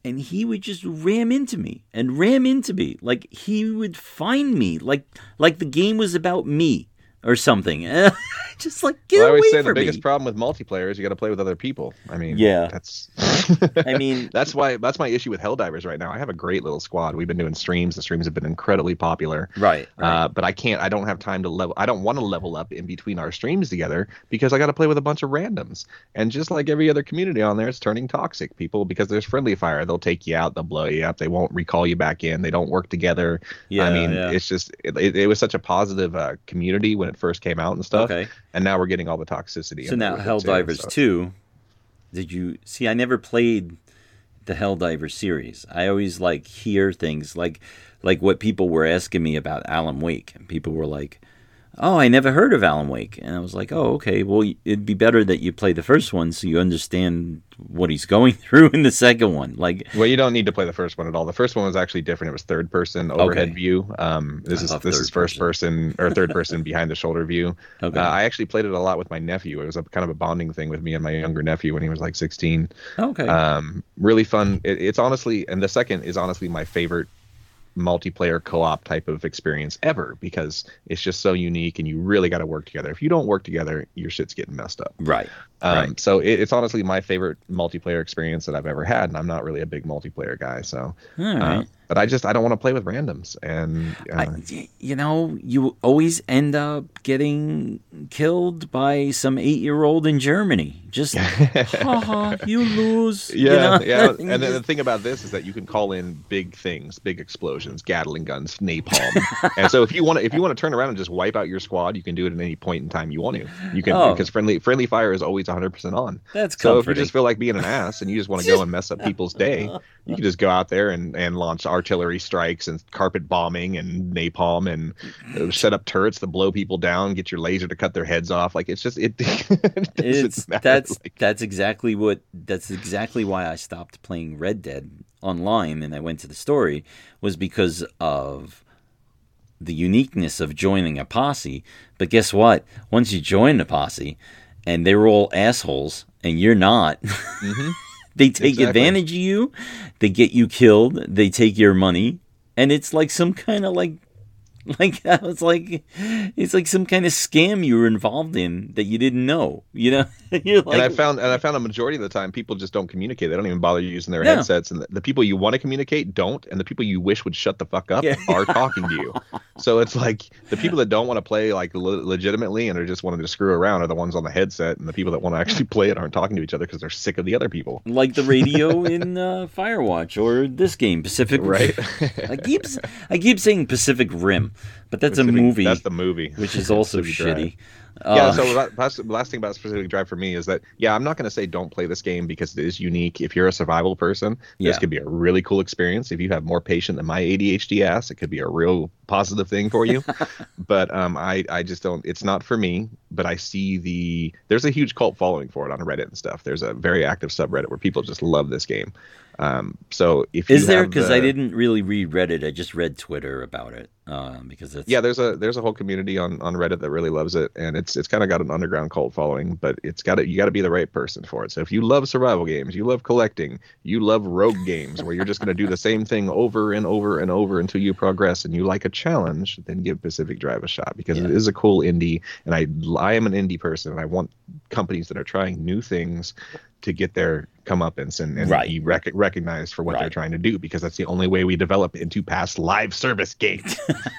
and he would just ram into me and ram into me. Like, he would find me, like like the game was about me or something. Just like, get well, I always away say from the biggest me. problem with multiplayer is you got to play with other people. I mean, Yeah. that's. I mean, that's why that's my issue with Helldivers right now. I have a great little squad. We've been doing streams. The streams have been incredibly popular. Right. right. Uh, but I can't. I don't have time to level. I don't want to level up in between our streams together because I got to play with a bunch of randoms. And just like every other community on there, it's turning toxic. People, because there's friendly fire, they'll take you out, they'll blow you up, they won't recall you back in, they don't work together. Yeah, I mean, yeah. it's just it, it, it was such a positive uh, community when it first came out and stuff. Okay. And now we're getting all the toxicity. So in now it with it too, Helldivers so. two, did you see? I never played the Helldivers series. I always like hear things like like what people were asking me about Alan Wake, and people were like, "Oh, I never heard of Alan Wake," and I was like, "Oh, okay. Well, it'd be better that you play the first one so you understand what he's going through in the second one." Like, Well, you don't need to play the first one at all. The first one was actually different. It was third person overhead Okay. view. Um, this I is love this third is first person, or third person behind the shoulder view. Okay. Uh, I actually played it a lot with my nephew. It was a kind of a bonding thing with me and my younger nephew when he was like sixteen. okay, Um, really fun. It, it's honestly, and the second is honestly my favorite multiplayer co-op type of experience ever because it's just so unique and you really got to work together. If you don't work together, your shit's getting messed up. right, Um, right. So it, it's honestly my favorite multiplayer experience that I've ever had, and I'm not really a big multiplayer guy. So, All uh, right. but I just I don't want to play with randoms, and uh, I, you know, you always end up getting killed by some eight-year-old in Germany. Just, haha, you lose. you yeah, know? yeah. You And then the just- thing about this is that you can call in big things, big explosions, Gatling guns, napalm, and so if you want to if you want to turn around and just wipe out your squad, you can do it at any point in time you want to. You can Oh. because friendly friendly fire is always one hundred percent on. That's So if you comforting. just feel like being an ass and you just want to go and mess up people's day, you can just go out there and, and launch artillery strikes and carpet bombing and napalm and uh, set up turrets to blow people down, get your laser to cut their heads off. Like it's just it. it doesn't It's matter. that's Like, that's exactly what that's exactly why I stopped playing Red Dead online and I went to the story was because of the uniqueness of joining a posse. But guess what? Once you join the posse and they're all assholes and you're not, mhm. they take Exactly. advantage of you, they get you killed, they take your money, and it's like some kind of like like I was like it's like some kind of scam you were involved in that you didn't know, you know. You're like, and I found and I found a majority of the time people just don't communicate. They don't even bother using their No. headsets, and the, the people you want to communicate don't, and the people you wish would shut the fuck up Yeah. are talking to you. So it's like the people that don't want to play like le- legitimately and are just wanting to screw around are the ones on the headset, and the people that want to actually play it aren't talking to each other because they're sick of the other people. like the radio in uh, Firewatch or this game Pacific Right. I keep I keep saying Pacific Rim, but that's a Pacific- movie, That's the movie, which is also Pacific Drive. shitty. Yeah, Uh, so la- last, the last thing about Pacific Drive for me is that, yeah, I'm not going to say don't play this game because it is unique. If you're a survival person, this Yeah. could be a really cool experience. If you have more patience than my A D H D ass, it could be a real positive thing for you. But um, I, I just don't, it's not for me, but I see the, there's a huge cult following for it on Reddit and stuff. There's a very active subreddit where people just love this game. Um, so if is you there? have Because the- I didn't really read Reddit. I just read Twitter about it. Uh, because it's Yeah, there's a there's a whole community on, on Reddit that really loves it, and it's it's kind of got an underground cult following, but it's got to you got to be the right person for it. So if you love survival games, you love collecting, you love rogue games where you're just going to do the same thing over and over and over until you progress, and you like a challenge, then give Pacific Drive a shot because Yeah. it is a cool indie, and I I am an indie person, and I want companies that are trying new things to get their comeuppance and, and Right. be rec- recognized for what they're Right. trying to do, because that's the only way we develop into past live service games.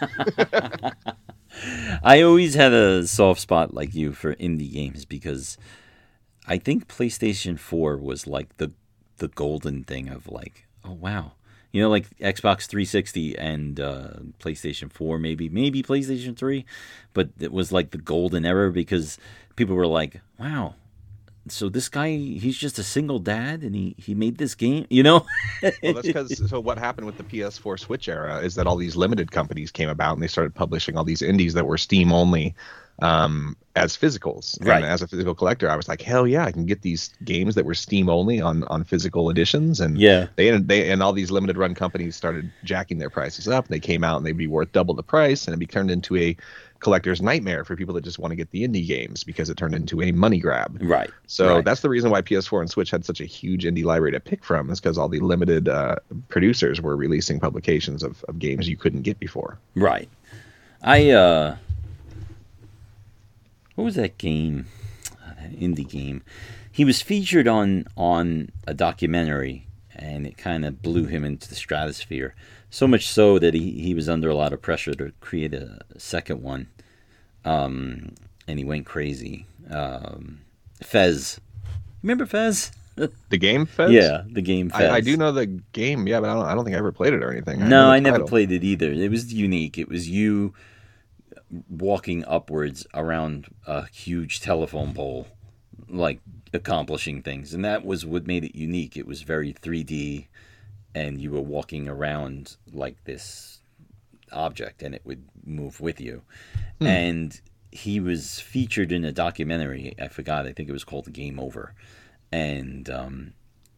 I always had a soft spot like you for indie games because I think PlayStation four was like the the golden thing of like, oh wow. You know, like Xbox three sixty and uh, PlayStation four, maybe, maybe PlayStation three, but it was like the golden era because people were like, wow, so this guy, he's just a single dad and he, he made this game, you know? Well, that's because so what happened with the P S four Switch era is that all these limited companies came about and they started publishing all these indies that were Steam only. um, as physicals. Right. And as a physical collector, I was like, hell yeah, I can get these games that were Steam only on, on physical editions. And Yeah. they they and all these limited run companies started jacking their prices up. They came out and they'd be worth double the price, and it'd be turned into a collector's nightmare for people that just want to get the indie games because it turned into a money grab. Right. So right. that's the reason why P S four and Switch had such a huge indie library to pick from, is because all the limited uh, producers were releasing publications of, of games you couldn't get before. Right. I, uh, what was that game? That indie game. He was featured on, on a documentary, and it kind of blew him into the stratosphere. So much so that he, he was under a lot of pressure to create a second one. Um, and he went crazy. Um, Fez. Remember Fez? The game Fez? Yeah, the game Fez. I, I do know the game, yeah, but I don't, I don't think I ever played it or anything. No, I, I never title. played it either. It was unique. It was you walking upwards around a huge telephone pole, like accomplishing things. And that was what made it unique. It was very three D, and you were walking around like this object, and it would move with you. Hmm. And he was featured in a documentary. I forgot. I think it was called Game Over. And um,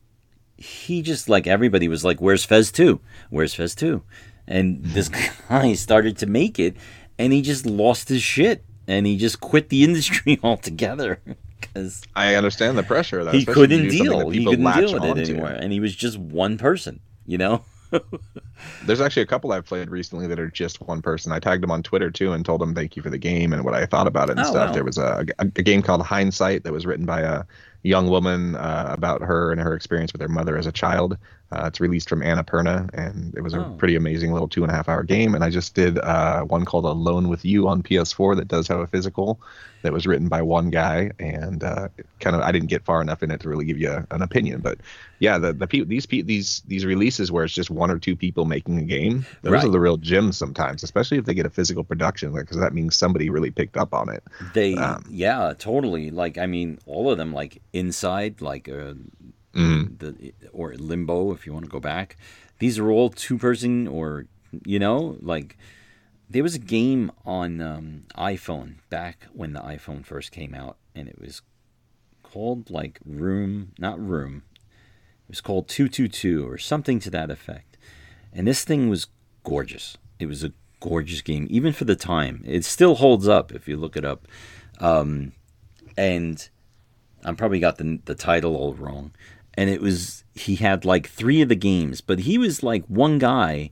he just, like everybody, was like, where's Fez two? Where's Fez two? And this guy started to make it, and he just lost his shit. And he just quit the industry altogether. Cause I understand the pressure of that. He couldn't deal. He couldn't deal with it onto. anymore. And he was just one person, you know? There's actually a couple I've played recently that are just one person. I tagged them on Twitter too and told them thank you for the game and what I thought about it and oh, stuff. Wow. There was a, a, a game called Hindsight that was written by a young woman uh, about her and her experience with her mother as a child. Uh, it's released from Annapurna, and it was a oh. pretty amazing little two and a half hour game. And I just did uh, one called Alone with You on P S four that does have a physical that was written by one guy, and uh, kind of I didn't get far enough in it to really give you a, an opinion. But yeah, the the pe- these pe- these these releases where it's just one or two people making a game, those right. are the real gems sometimes, especially if they get a physical production, because that means somebody really picked up on it. They um, yeah, totally. Like I mean, all of them, like Inside, like. Uh, Mm-hmm. The or Limbo, if you want to go back, these are all two person, or you know, like there was a game on um, iPhone back when the iPhone first came out, and it was called like Room, not Room. It was called two two two or something to that effect, and this thing was gorgeous. It was a gorgeous game, even for the time. It still holds up if you look it up, um, and I probably got the the title all wrong. And it was, he had like three of the games, but he was like one guy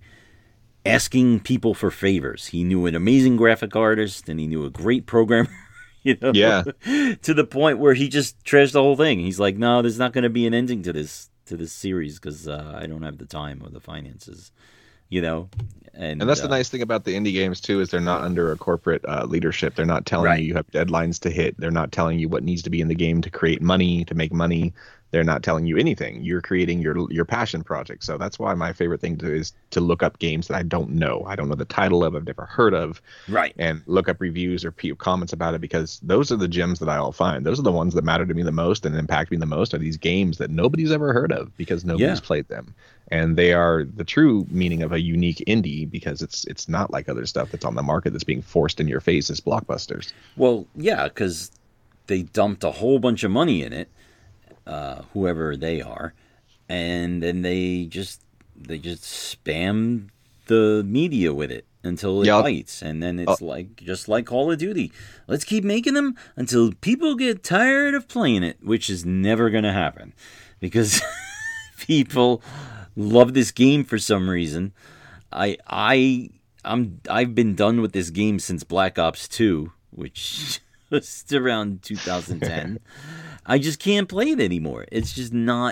asking people for favors. He knew an amazing graphic artist, and he knew a great programmer, you know? Yeah. To the point where he just trashed the whole thing. He's like, no, there's not going to be an ending to this, to this series because uh, I don't have the time or the finances, you know? And, and that's uh, the nice thing about the indie games too, is they're not under a corporate uh, leadership. They're not telling right. you you have deadlines to hit. They're not telling you what needs to be in the game to create money, to make money. They're not telling you anything. You're creating your your passion project. So that's why my favorite thing to is to look up games that I don't know. I don't know the title of, I've never heard of. Right. And look up reviews or comments about it, because those are the gems that I'll find. Those are the ones that matter to me the most and impact me the most, are these games that nobody's ever heard of because nobody's yeah. played them. And they are the true meaning of a unique indie, because it's it's not like other stuff that's on the market that's being forced in your face as blockbusters. Well, yeah, because they dumped a whole bunch of money in it. Uh, whoever they are, and then they just they just spam the media with it until it yeah, bites, and then it's uh, like just like Call of Duty. Let's keep making them until people get tired of playing it, which is never going to happen because people love this game for some reason. I I I'm I've been done with this game since Black Ops two, which was around two thousand ten. I just can't play it anymore. It's just not.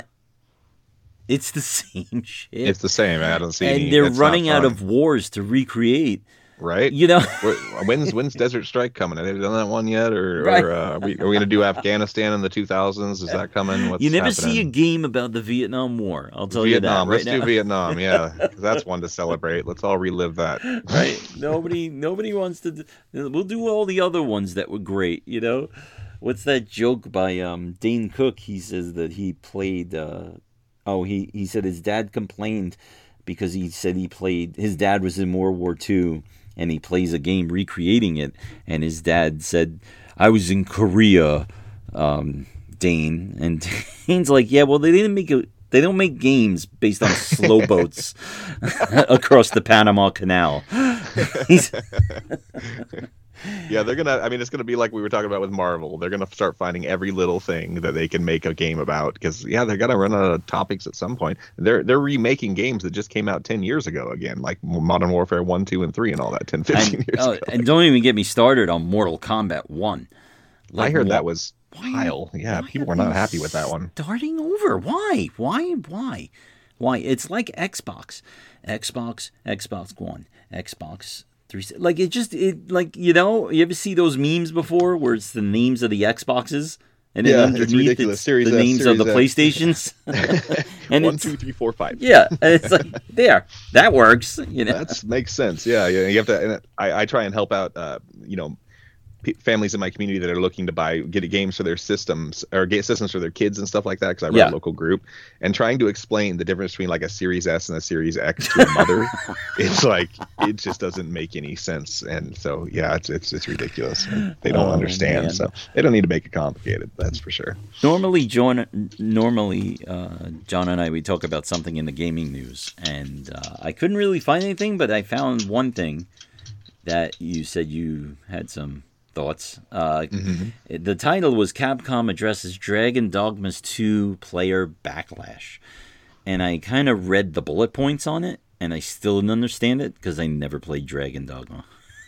It's the same shit. It's the same. I don't see. And any, they're running out of wars to recreate. Right. You know. when's when's Desert Strike coming? Have they done that one yet, or, right. or uh, are we, are we going to do Afghanistan in the two thousands? Is that coming? What's you never happening? see a game about the Vietnam War. I'll tell Vietnam. you that. Let's right do now. Vietnam. Yeah, that's one to celebrate. Let's all relive that. Right. Nobody. Nobody wants to. Do, we'll do all the other ones that were great. You know. What's that joke by um, Dane Cook? He says that he played. Uh, oh, he, he said his dad complained because he said he played. His dad was in World War Two, and he plays a game recreating it, and his dad said, I was in Korea, um, Dane. And Dane's like, yeah, well, they didn't make a, they don't make games based on slow boats across the Panama Canal. Yeah, they're gonna. I mean, it's gonna be like we were talking about with Marvel. They're gonna start finding every little thing that they can make a game about because yeah, they're gonna run out of topics at some point. They're they're remaking games that just came out ten years ago again, like Modern Warfare one, two, and three, and all that ten, fifteen and, years oh, ago. And don't even get me started on Mortal Kombat one. Like, I heard wh- that was pile. Yeah, people were not happy with that one. Starting over. Why? Why? Why? Why? It's like Xbox, Xbox, Xbox One, Xbox. Three, like it just it like you know you ever see those memes before where it's the names of the Xboxes and then yeah, underneath it's ridiculous. It's Series the S, names Series of the X. PlayStations. And one, it's, two, three, four, five. Yeah, and it's like there that works. You know, that makes sense. Yeah, yeah. You have to. And I I try and help out. Uh, you know. Families in my community that are looking to buy get games for their systems or get systems for their kids and stuff like that because I run yeah. a local group and trying to explain the difference between like a Series S and a Series X to a mother. It's like it just doesn't make any sense, and so yeah, it's it's it's ridiculous. They don't oh, understand, man. So they don't need to make it complicated. That's for sure. Normally, John, normally uh, John and I we talk about something in the gaming news, and uh, I couldn't really find anything, but I found one thing that you said you had some. Thoughts. Uh, mm-hmm. The title was Capcom addresses Dragon Dogma's two player backlash, and I kind of read the bullet points on it, and I still didn't understand it because I never played Dragon Dogma.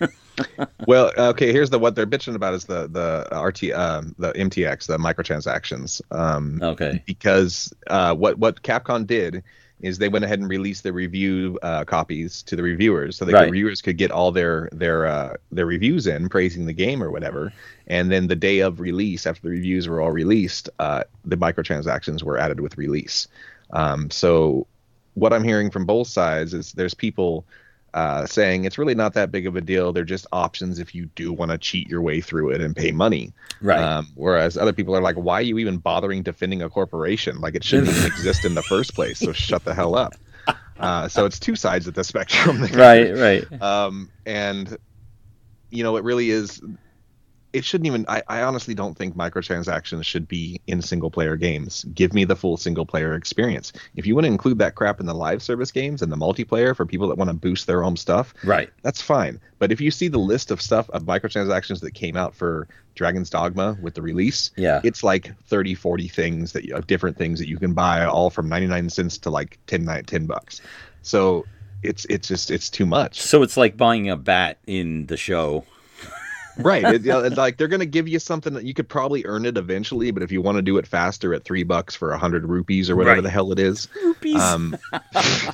Well, okay. Here's the what they're bitching about is the the R T um, the M T X, the microtransactions. Um, okay. Because uh, what what Capcom did. Is they went ahead and released the review uh, copies to the reviewers, so the right. reviewers could get all their their uh, their reviews in, praising the game or whatever. And then the day of release, after the reviews were all released, uh, the microtransactions were added with release. Um, so what I'm hearing from both sides is there's people uh, saying it's really not that big of a deal. They're just options if you do want to cheat your way through it and pay money. Right. Um, whereas other people are like, why are you even bothering defending a corporation? Like it shouldn't even exist in the first place. So shut the hell up. Uh, so it's two sides of the spectrum. Right, right. Um, and, you know, it really is. It shouldn't even. I, I honestly don't think microtransactions should be in single player games. Give me the full single player experience. If you want to include that crap in the live service games and the multiplayer for people that want to boost their own stuff, right? That's fine. But if you see the list of stuff of microtransactions that came out for Dragon's Dogma with the release, yeah, it's like thirty, forty things that you, different things that you can buy, all from ninety-nine cents to like ten, ten bucks. So it's it's just it's too much. So it's like buying a bat in the show. Right. It, you know, it's like they're going to give you something that you could probably earn it eventually, but if you want to do it faster at three bucks for a hundred rupees or whatever right. the hell it is, rupees. Um, I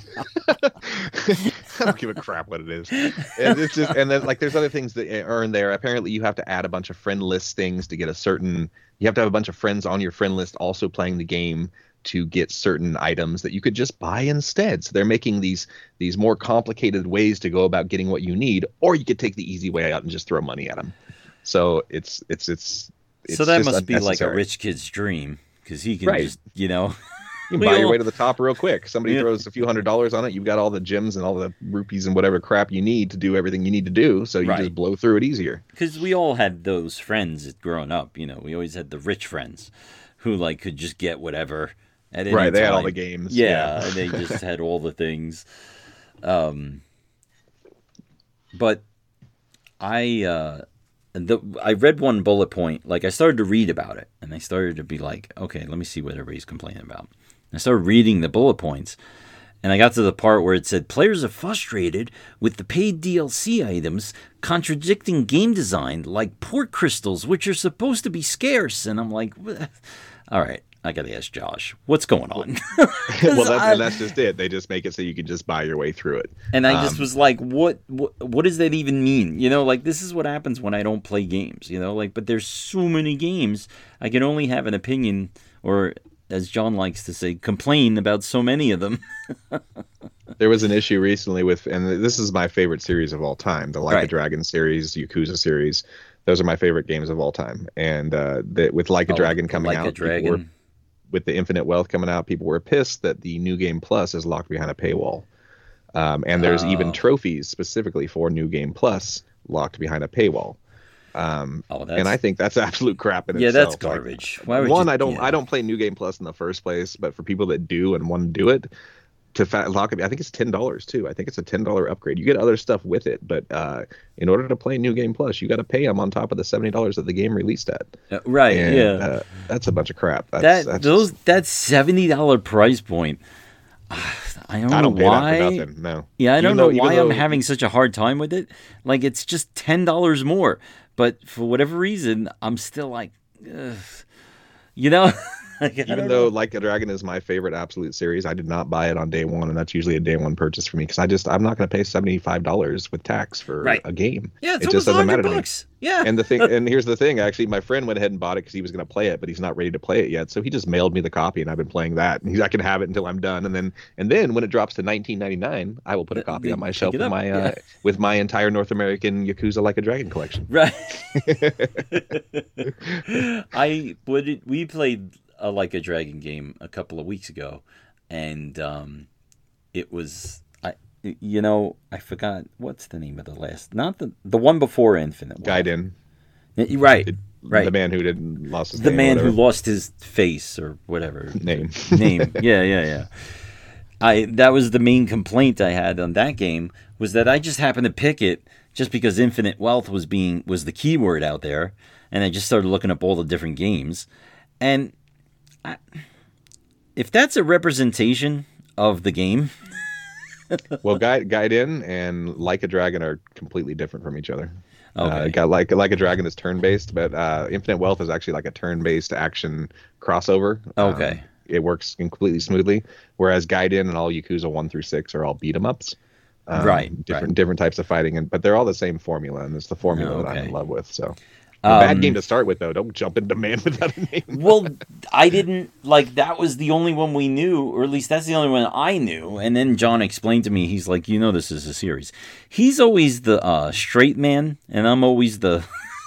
don't give a crap what it is. And it's just, and then like there's other things that earn there. Apparently, you have to add a bunch of friend list things to get a certain. You have to have a bunch of friends on your friend list also playing the game to get certain items that you could just buy instead. So they're making these these more complicated ways to go about getting what you need, or you could take the easy way out and just throw money at them. So it's it's it's, it's so that must be like a rich kid's dream because he can right. just you know you can buy all... your way to the top real quick. Somebody yeah. throws a few hundred dollars on it, you've got all the gems and all the rupees and whatever crap you need to do everything you need to do. So you right. just blow through it easier. Because we all had those friends growing up. You know, we always had the rich friends who like could just get whatever. At any right, they time. had all the games. Yeah, yeah. They just had all the things. Um, but I, uh, the I read one bullet point. Like I started to read about it, and I started to be like, okay, let me see what everybody's complaining about. And I started reading the bullet points, and I got to the part where it said players are frustrated with the paid D L C items contradicting game design, like port crystals, which are supposed to be scarce. And I'm like, all right. I gotta ask Josh, what's going on? well, that's, I, that's just it. They just make it so you can just buy your way through it. And I um, just was like, what, what, what does that even mean? You know, like this is what happens when I don't play games. You know, like, but there's so many games. I can only have an opinion, or as John likes to say, complain about so many of them. There was an issue recently with, and this is my favorite series of all time, the Like right. a Dragon series, Yakuza series. Those are my favorite games of all time. And uh, the, with Like a oh, Dragon coming like out, a Dragon. with the Infinite Wealth coming out, people were pissed that the New Game Plus is locked behind a paywall. Um, and there's Oh. even trophies specifically for New Game Plus locked behind a paywall. Um, Oh, that's- and I think that's absolute crap in Yeah, itself. that's garbage. Like, Why would one, you- I don't, yeah. I don't play New Game Plus in the first place, but for people that do and want to do it, to fa- lock it, I think it's ten dollars too. I think it's a ten dollar upgrade. You get other stuff with it, but uh, in order to play New Game Plus, you got to pay them on top of the seventy dollars that the game released at. Uh, right? And, yeah. uh, that's a bunch of crap. That's, that that's those that seventy dollar price point. I don't, I don't know pay why. that for nothing. No. Yeah, I don't Even know though- even why I'm though- having such a hard time with it. Like it's just ten dollars more, but for whatever reason, I'm still like, ugh. you know. Like, I Even don't though know. Like a Dragon is my favorite Absolute series, I did not buy it on day one, and that's usually a day one purchase for me because I just I'm not going to pay seventy five dollars with tax for Right. a game. Yeah, it's it just almost doesn't hundred matter to me. bucks. Yeah, And the thing, and here's the thing. Actually, my friend went ahead and bought it because he was going to play it, but he's not ready to play it yet. So he just mailed me the copy, and I've been playing that. And he's, I can have it until I'm done, and then and then when it drops to nineteen ninety-nine, I will put a Th- copy then on my pick shelf it with up, my uh, yeah. with my entire North American Yakuza Like a Dragon collection. right. I what did we played a Like a Dragon game a couple of weeks ago, and um, it was I you know I forgot what's the name of the last not the the one before Infinite Wealth. Gaiden, Y- right right the man who didn't lost his the name or man who whatever. lost his face or whatever Name. name yeah yeah yeah I that was the main complaint I had on that game was that I just happened to pick it just because Infinite Wealth was being was the keyword out there, and I just started looking up all the different games, and I, if that's a representation of the game, Well, Guide Gaiden and Like a Dragon are completely different from each other. Uh, Okay. got like like a Dragon is turn based, but uh, Infinite Wealth is actually like a turn based action crossover. Okay. Um, it works completely smoothly, whereas Gaiden and all Yakuza one through six are all beat 'em ups. Um, Right, Different right. different types of fighting, and but they're all the same formula, and it's the formula that I'm Okay. in love with. So, a bad Um, game to start with, though. Don't jump into Man Without a Name. well, I didn't like that was the only one we knew, or at least that's the only one I knew. And then John explained to me, he's like, you know, this is a series. He's always the uh, straight man, and I'm always the.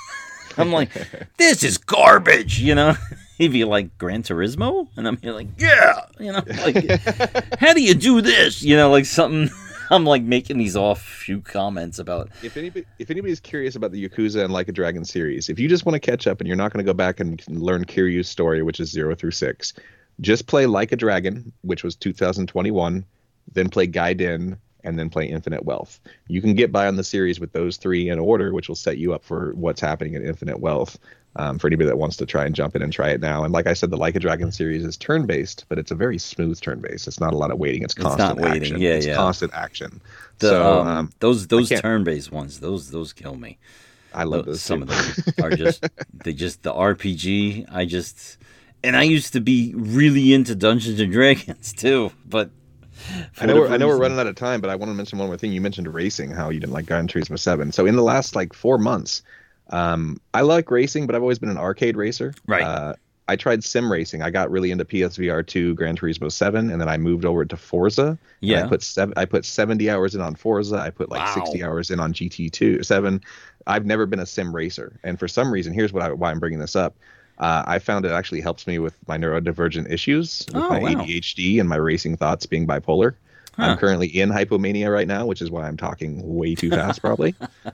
I'm like, this is garbage, you know. He'd be like Gran Turismo, and I'm here like, yeah, you know, like, how do you do this, you know, like something. I'm like making these offshoot comments about. If anybody, if anybody's curious about the Yakuza and Like a Dragon series, if you just want to catch up and you're not going to go back and learn Kiryu's story, which is zero through six, just play Like a Dragon, which was two thousand twenty-one, then play Gaiden, and then play Infinite Wealth. You can get by on the series with those three in order, which will set you up for what's happening in Infinite Wealth. Um, for anybody that wants to try and jump in and try it now. And like I said, the Like a Dragon series is turn-based, but it's a very smooth turn-based. It's not a lot of waiting. It's constant not waiting. action. Yeah, it's yeah. constant action. The, so um, um, those those can't- turn-based ones, those those kill me. I love Tho- those. Some too. of them are just they just the R P G. I just and I used to be really into Dungeons and Dragons too, but for I know, we're, whatever I know we're reason- running out of time, but I want to mention one more thing. You mentioned racing, how you didn't like Gran Turismo seven. So in the last like four months, um, I like racing, but I've always been an arcade racer. Right. Uh, I tried sim racing. I got really into P S V R two, Gran Turismo seven, and then I moved over to Forza. And Yeah. I put seven. I put seventy hours in on Forza. I put like Wow. sixty hours in on G T two seven. I've never been a sim racer, and for some reason, here's what I, why I'm bringing this up. Uh, I found it actually helps me with my neurodivergent issues, with Oh, my wow. A D H D and my racing thoughts being bipolar. Huh. I'm currently in hypomania right now, which is why I'm talking way too fast, probably.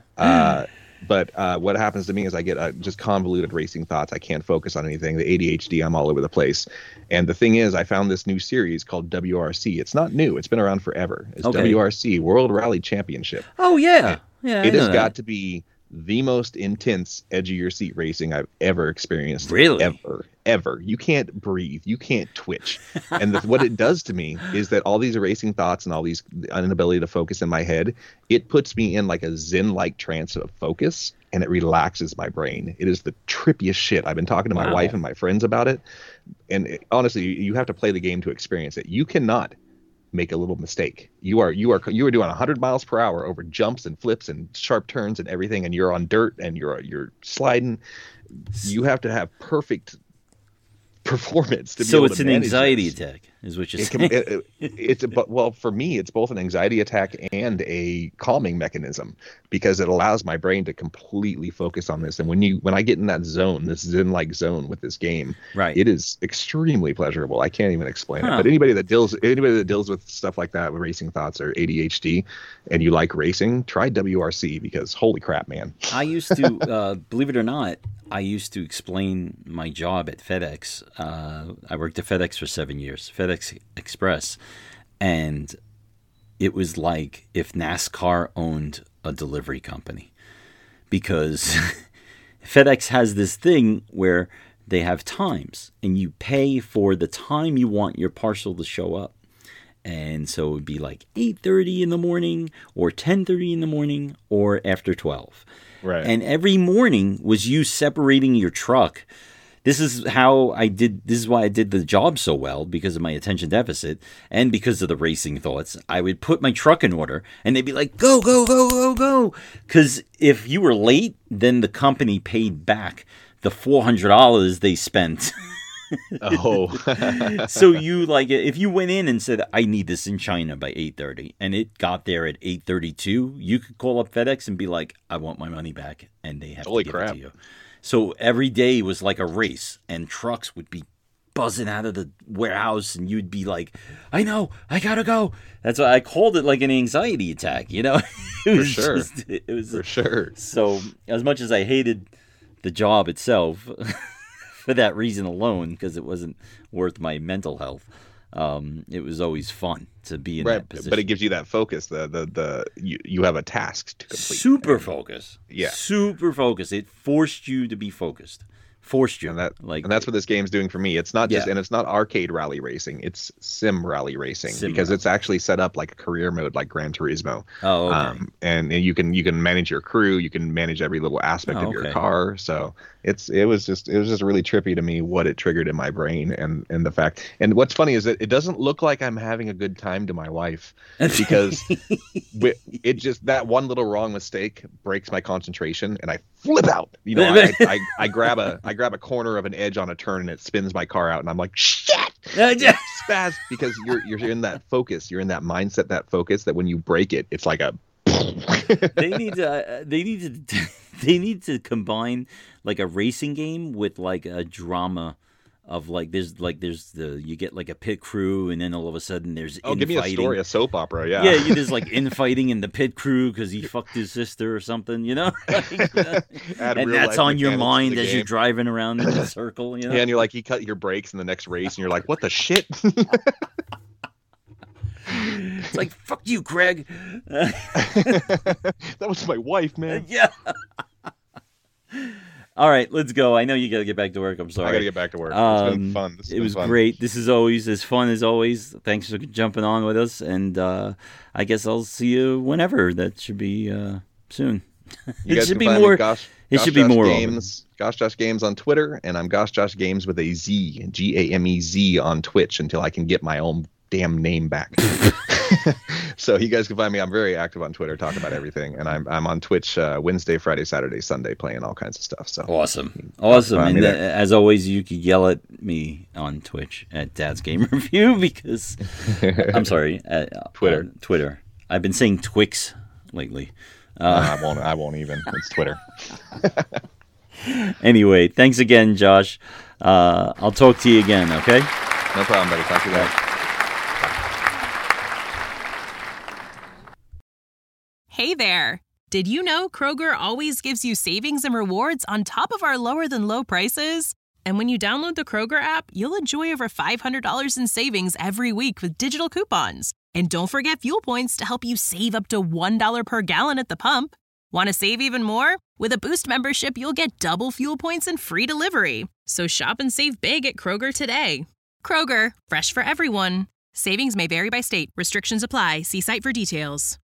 uh, but uh, what happens to me is I get uh, just convoluted racing thoughts. I can't focus on anything. The A D H D, I'm all over the place. And the thing is, I found this new series called W R C. It's not new. It's been around forever. It's Okay. W R C, World Rally Championship. Oh yeah, yeah. I It know has that. got to be the most intense edge of your seat racing I've ever experienced. Really? Ever. Ever. You can't breathe. You can't twitch. And the, what it does to me is that all these racing thoughts and all these inability to focus in my head, it puts me in like a zen-like trance of focus, and it relaxes my brain. It is the trippiest shit. I've been talking to my Wow. wife and my friends about it. And it, honestly, you have to play the game to experience it. You cannot make a little mistake. You are you are you are doing one hundred miles per hour over jumps and flips and sharp turns and everything, and you're on dirt and you're you're sliding. You have to have perfect performance to be so able it's to an manage anxiety this. attack, is what you're It can, saying. it, it, it's but well for me, it's both an anxiety attack and a calming mechanism because it allows my brain to completely focus on this. And when you when I get in that zone, this zen-like zone with this game, Right. it is extremely pleasurable. I can't even explain Huh. it. But anybody that deals anybody that deals with stuff like that, with racing thoughts or A D H D, and you like racing, try W R C because holy crap, man! I used to, uh, believe it or not, I used to explain my job at FedEx. Uh, I worked at FedEx for seven years, FedEx Express. And it was like if NASCAR owned a delivery company. Because FedEx has this thing where they have times, and you pay for the time you want your parcel to show up. And so it would be like eight thirty in the morning or ten thirty in the morning or after twelve. Right. And every morning was you separating your truck. This is how I did, this is why I did the job so well, because of my attention deficit and because of the racing thoughts. I would put my truck in order and they'd be like, go, go, go, go, go. Because if you were late, then the company paid back the four hundred dollars they spent. Oh, So you like if you went in and said I need this in China by eight thirty and it got there at eight thirty-two, you could call up FedEx and be like, I want my money back, and they have Holy to give crap. it to you. So every day was like a race, and trucks would be buzzing out of the warehouse, and you'd be like, I know, I gotta go. That's why I called it like an anxiety attack, you know. It was sure. just, it was for sure. So as much as I hated the job itself for that reason alone, because it wasn't worth my mental health, um, it was always fun to be in Right, that position. but it gives you that focus. The the the you, you have a task to complete. Super focus. Yeah. Super focus. It forced you to be focused. Forced you. And that like and that's what this game's doing for me. It's not just Yeah. and it's not arcade rally racing. It's sim rally racing Sim because rally. it's actually set up like a career mode, like Gran Turismo. Oh, okay. Um, and, and you can you can manage your crew. You can manage every little aspect Oh, of your okay. car. So it's it was just it was just really trippy to me what it triggered in my brain and and the fact. And what's funny is that it doesn't look like I'm having a good time to my wife because wi- it just that one little wrong mistake breaks my concentration and I flip out. You know, I, I, I grab a I grab a corner of an edge on a turn and it spins my car out and I'm like shit. Spaz because you're you're in that focus. You're in that mindset, that focus that when you break it, it's like a. they need to. Uh, they need to. They need to combine like a racing game with like a drama of like there's like there's the you get like a pit crew and then all of a sudden there's Oh, give me a story, a soap opera, yeah. Yeah, you, there's like infighting in the pit crew because he fucked his sister or something, you know. Like, uh, Add and real that's life on your mechanics to mind the as you're game. driving around in a circle, you know. Yeah, and you're like, you cut your brakes in the next race, and you're like, what the shit? It's like fuck you, Craig. That was my wife, man. Yeah. All right, let's go. I know you got to get back to work. I'm sorry. I gotta get back to work. It's Um, been fun. This has it been was fun. great. This is always as fun as always. Thanks for jumping on with us, and uh, I guess I'll see you whenever. That should be uh, soon. You it guys should can be find more. Me, Gosh, it Gosh should be Josh more. Games. Gosh Josh Games on Twitter, and I'm Gosh Josh Games with a Z, G A M E Z on Twitch until I can get my own damn name back. So you guys can find me. I'm very active on Twitter, talking about everything, and I'm I'm on Twitch uh, Wednesday, Friday, Saturday, Sunday, playing all kinds of stuff. So Awesome, awesome. find And me uh, there. as always, you could yell at me on Twitch at Dad's Game Review because I'm sorry, at, uh, Twitter. on Twitter. I've been saying Twix lately. uh, I won't. I won't even. It's Twitter. Anyway, thanks again, Josh. Uh, I'll talk to you again. Okay. No problem, buddy. Talk to you later. Hey there! Did you know Kroger always gives you savings and rewards on top of our lower than low prices? And when you download the Kroger app, you'll enjoy over five hundred dollars in savings every week with digital coupons. And don't forget fuel points to help you save up to one dollar per gallon at the pump. Want to save even more? With a Boost membership, you'll get double fuel points and free delivery. So shop and save big at Kroger today. Kroger, fresh for everyone. Savings may vary by state. Restrictions apply. See site for details.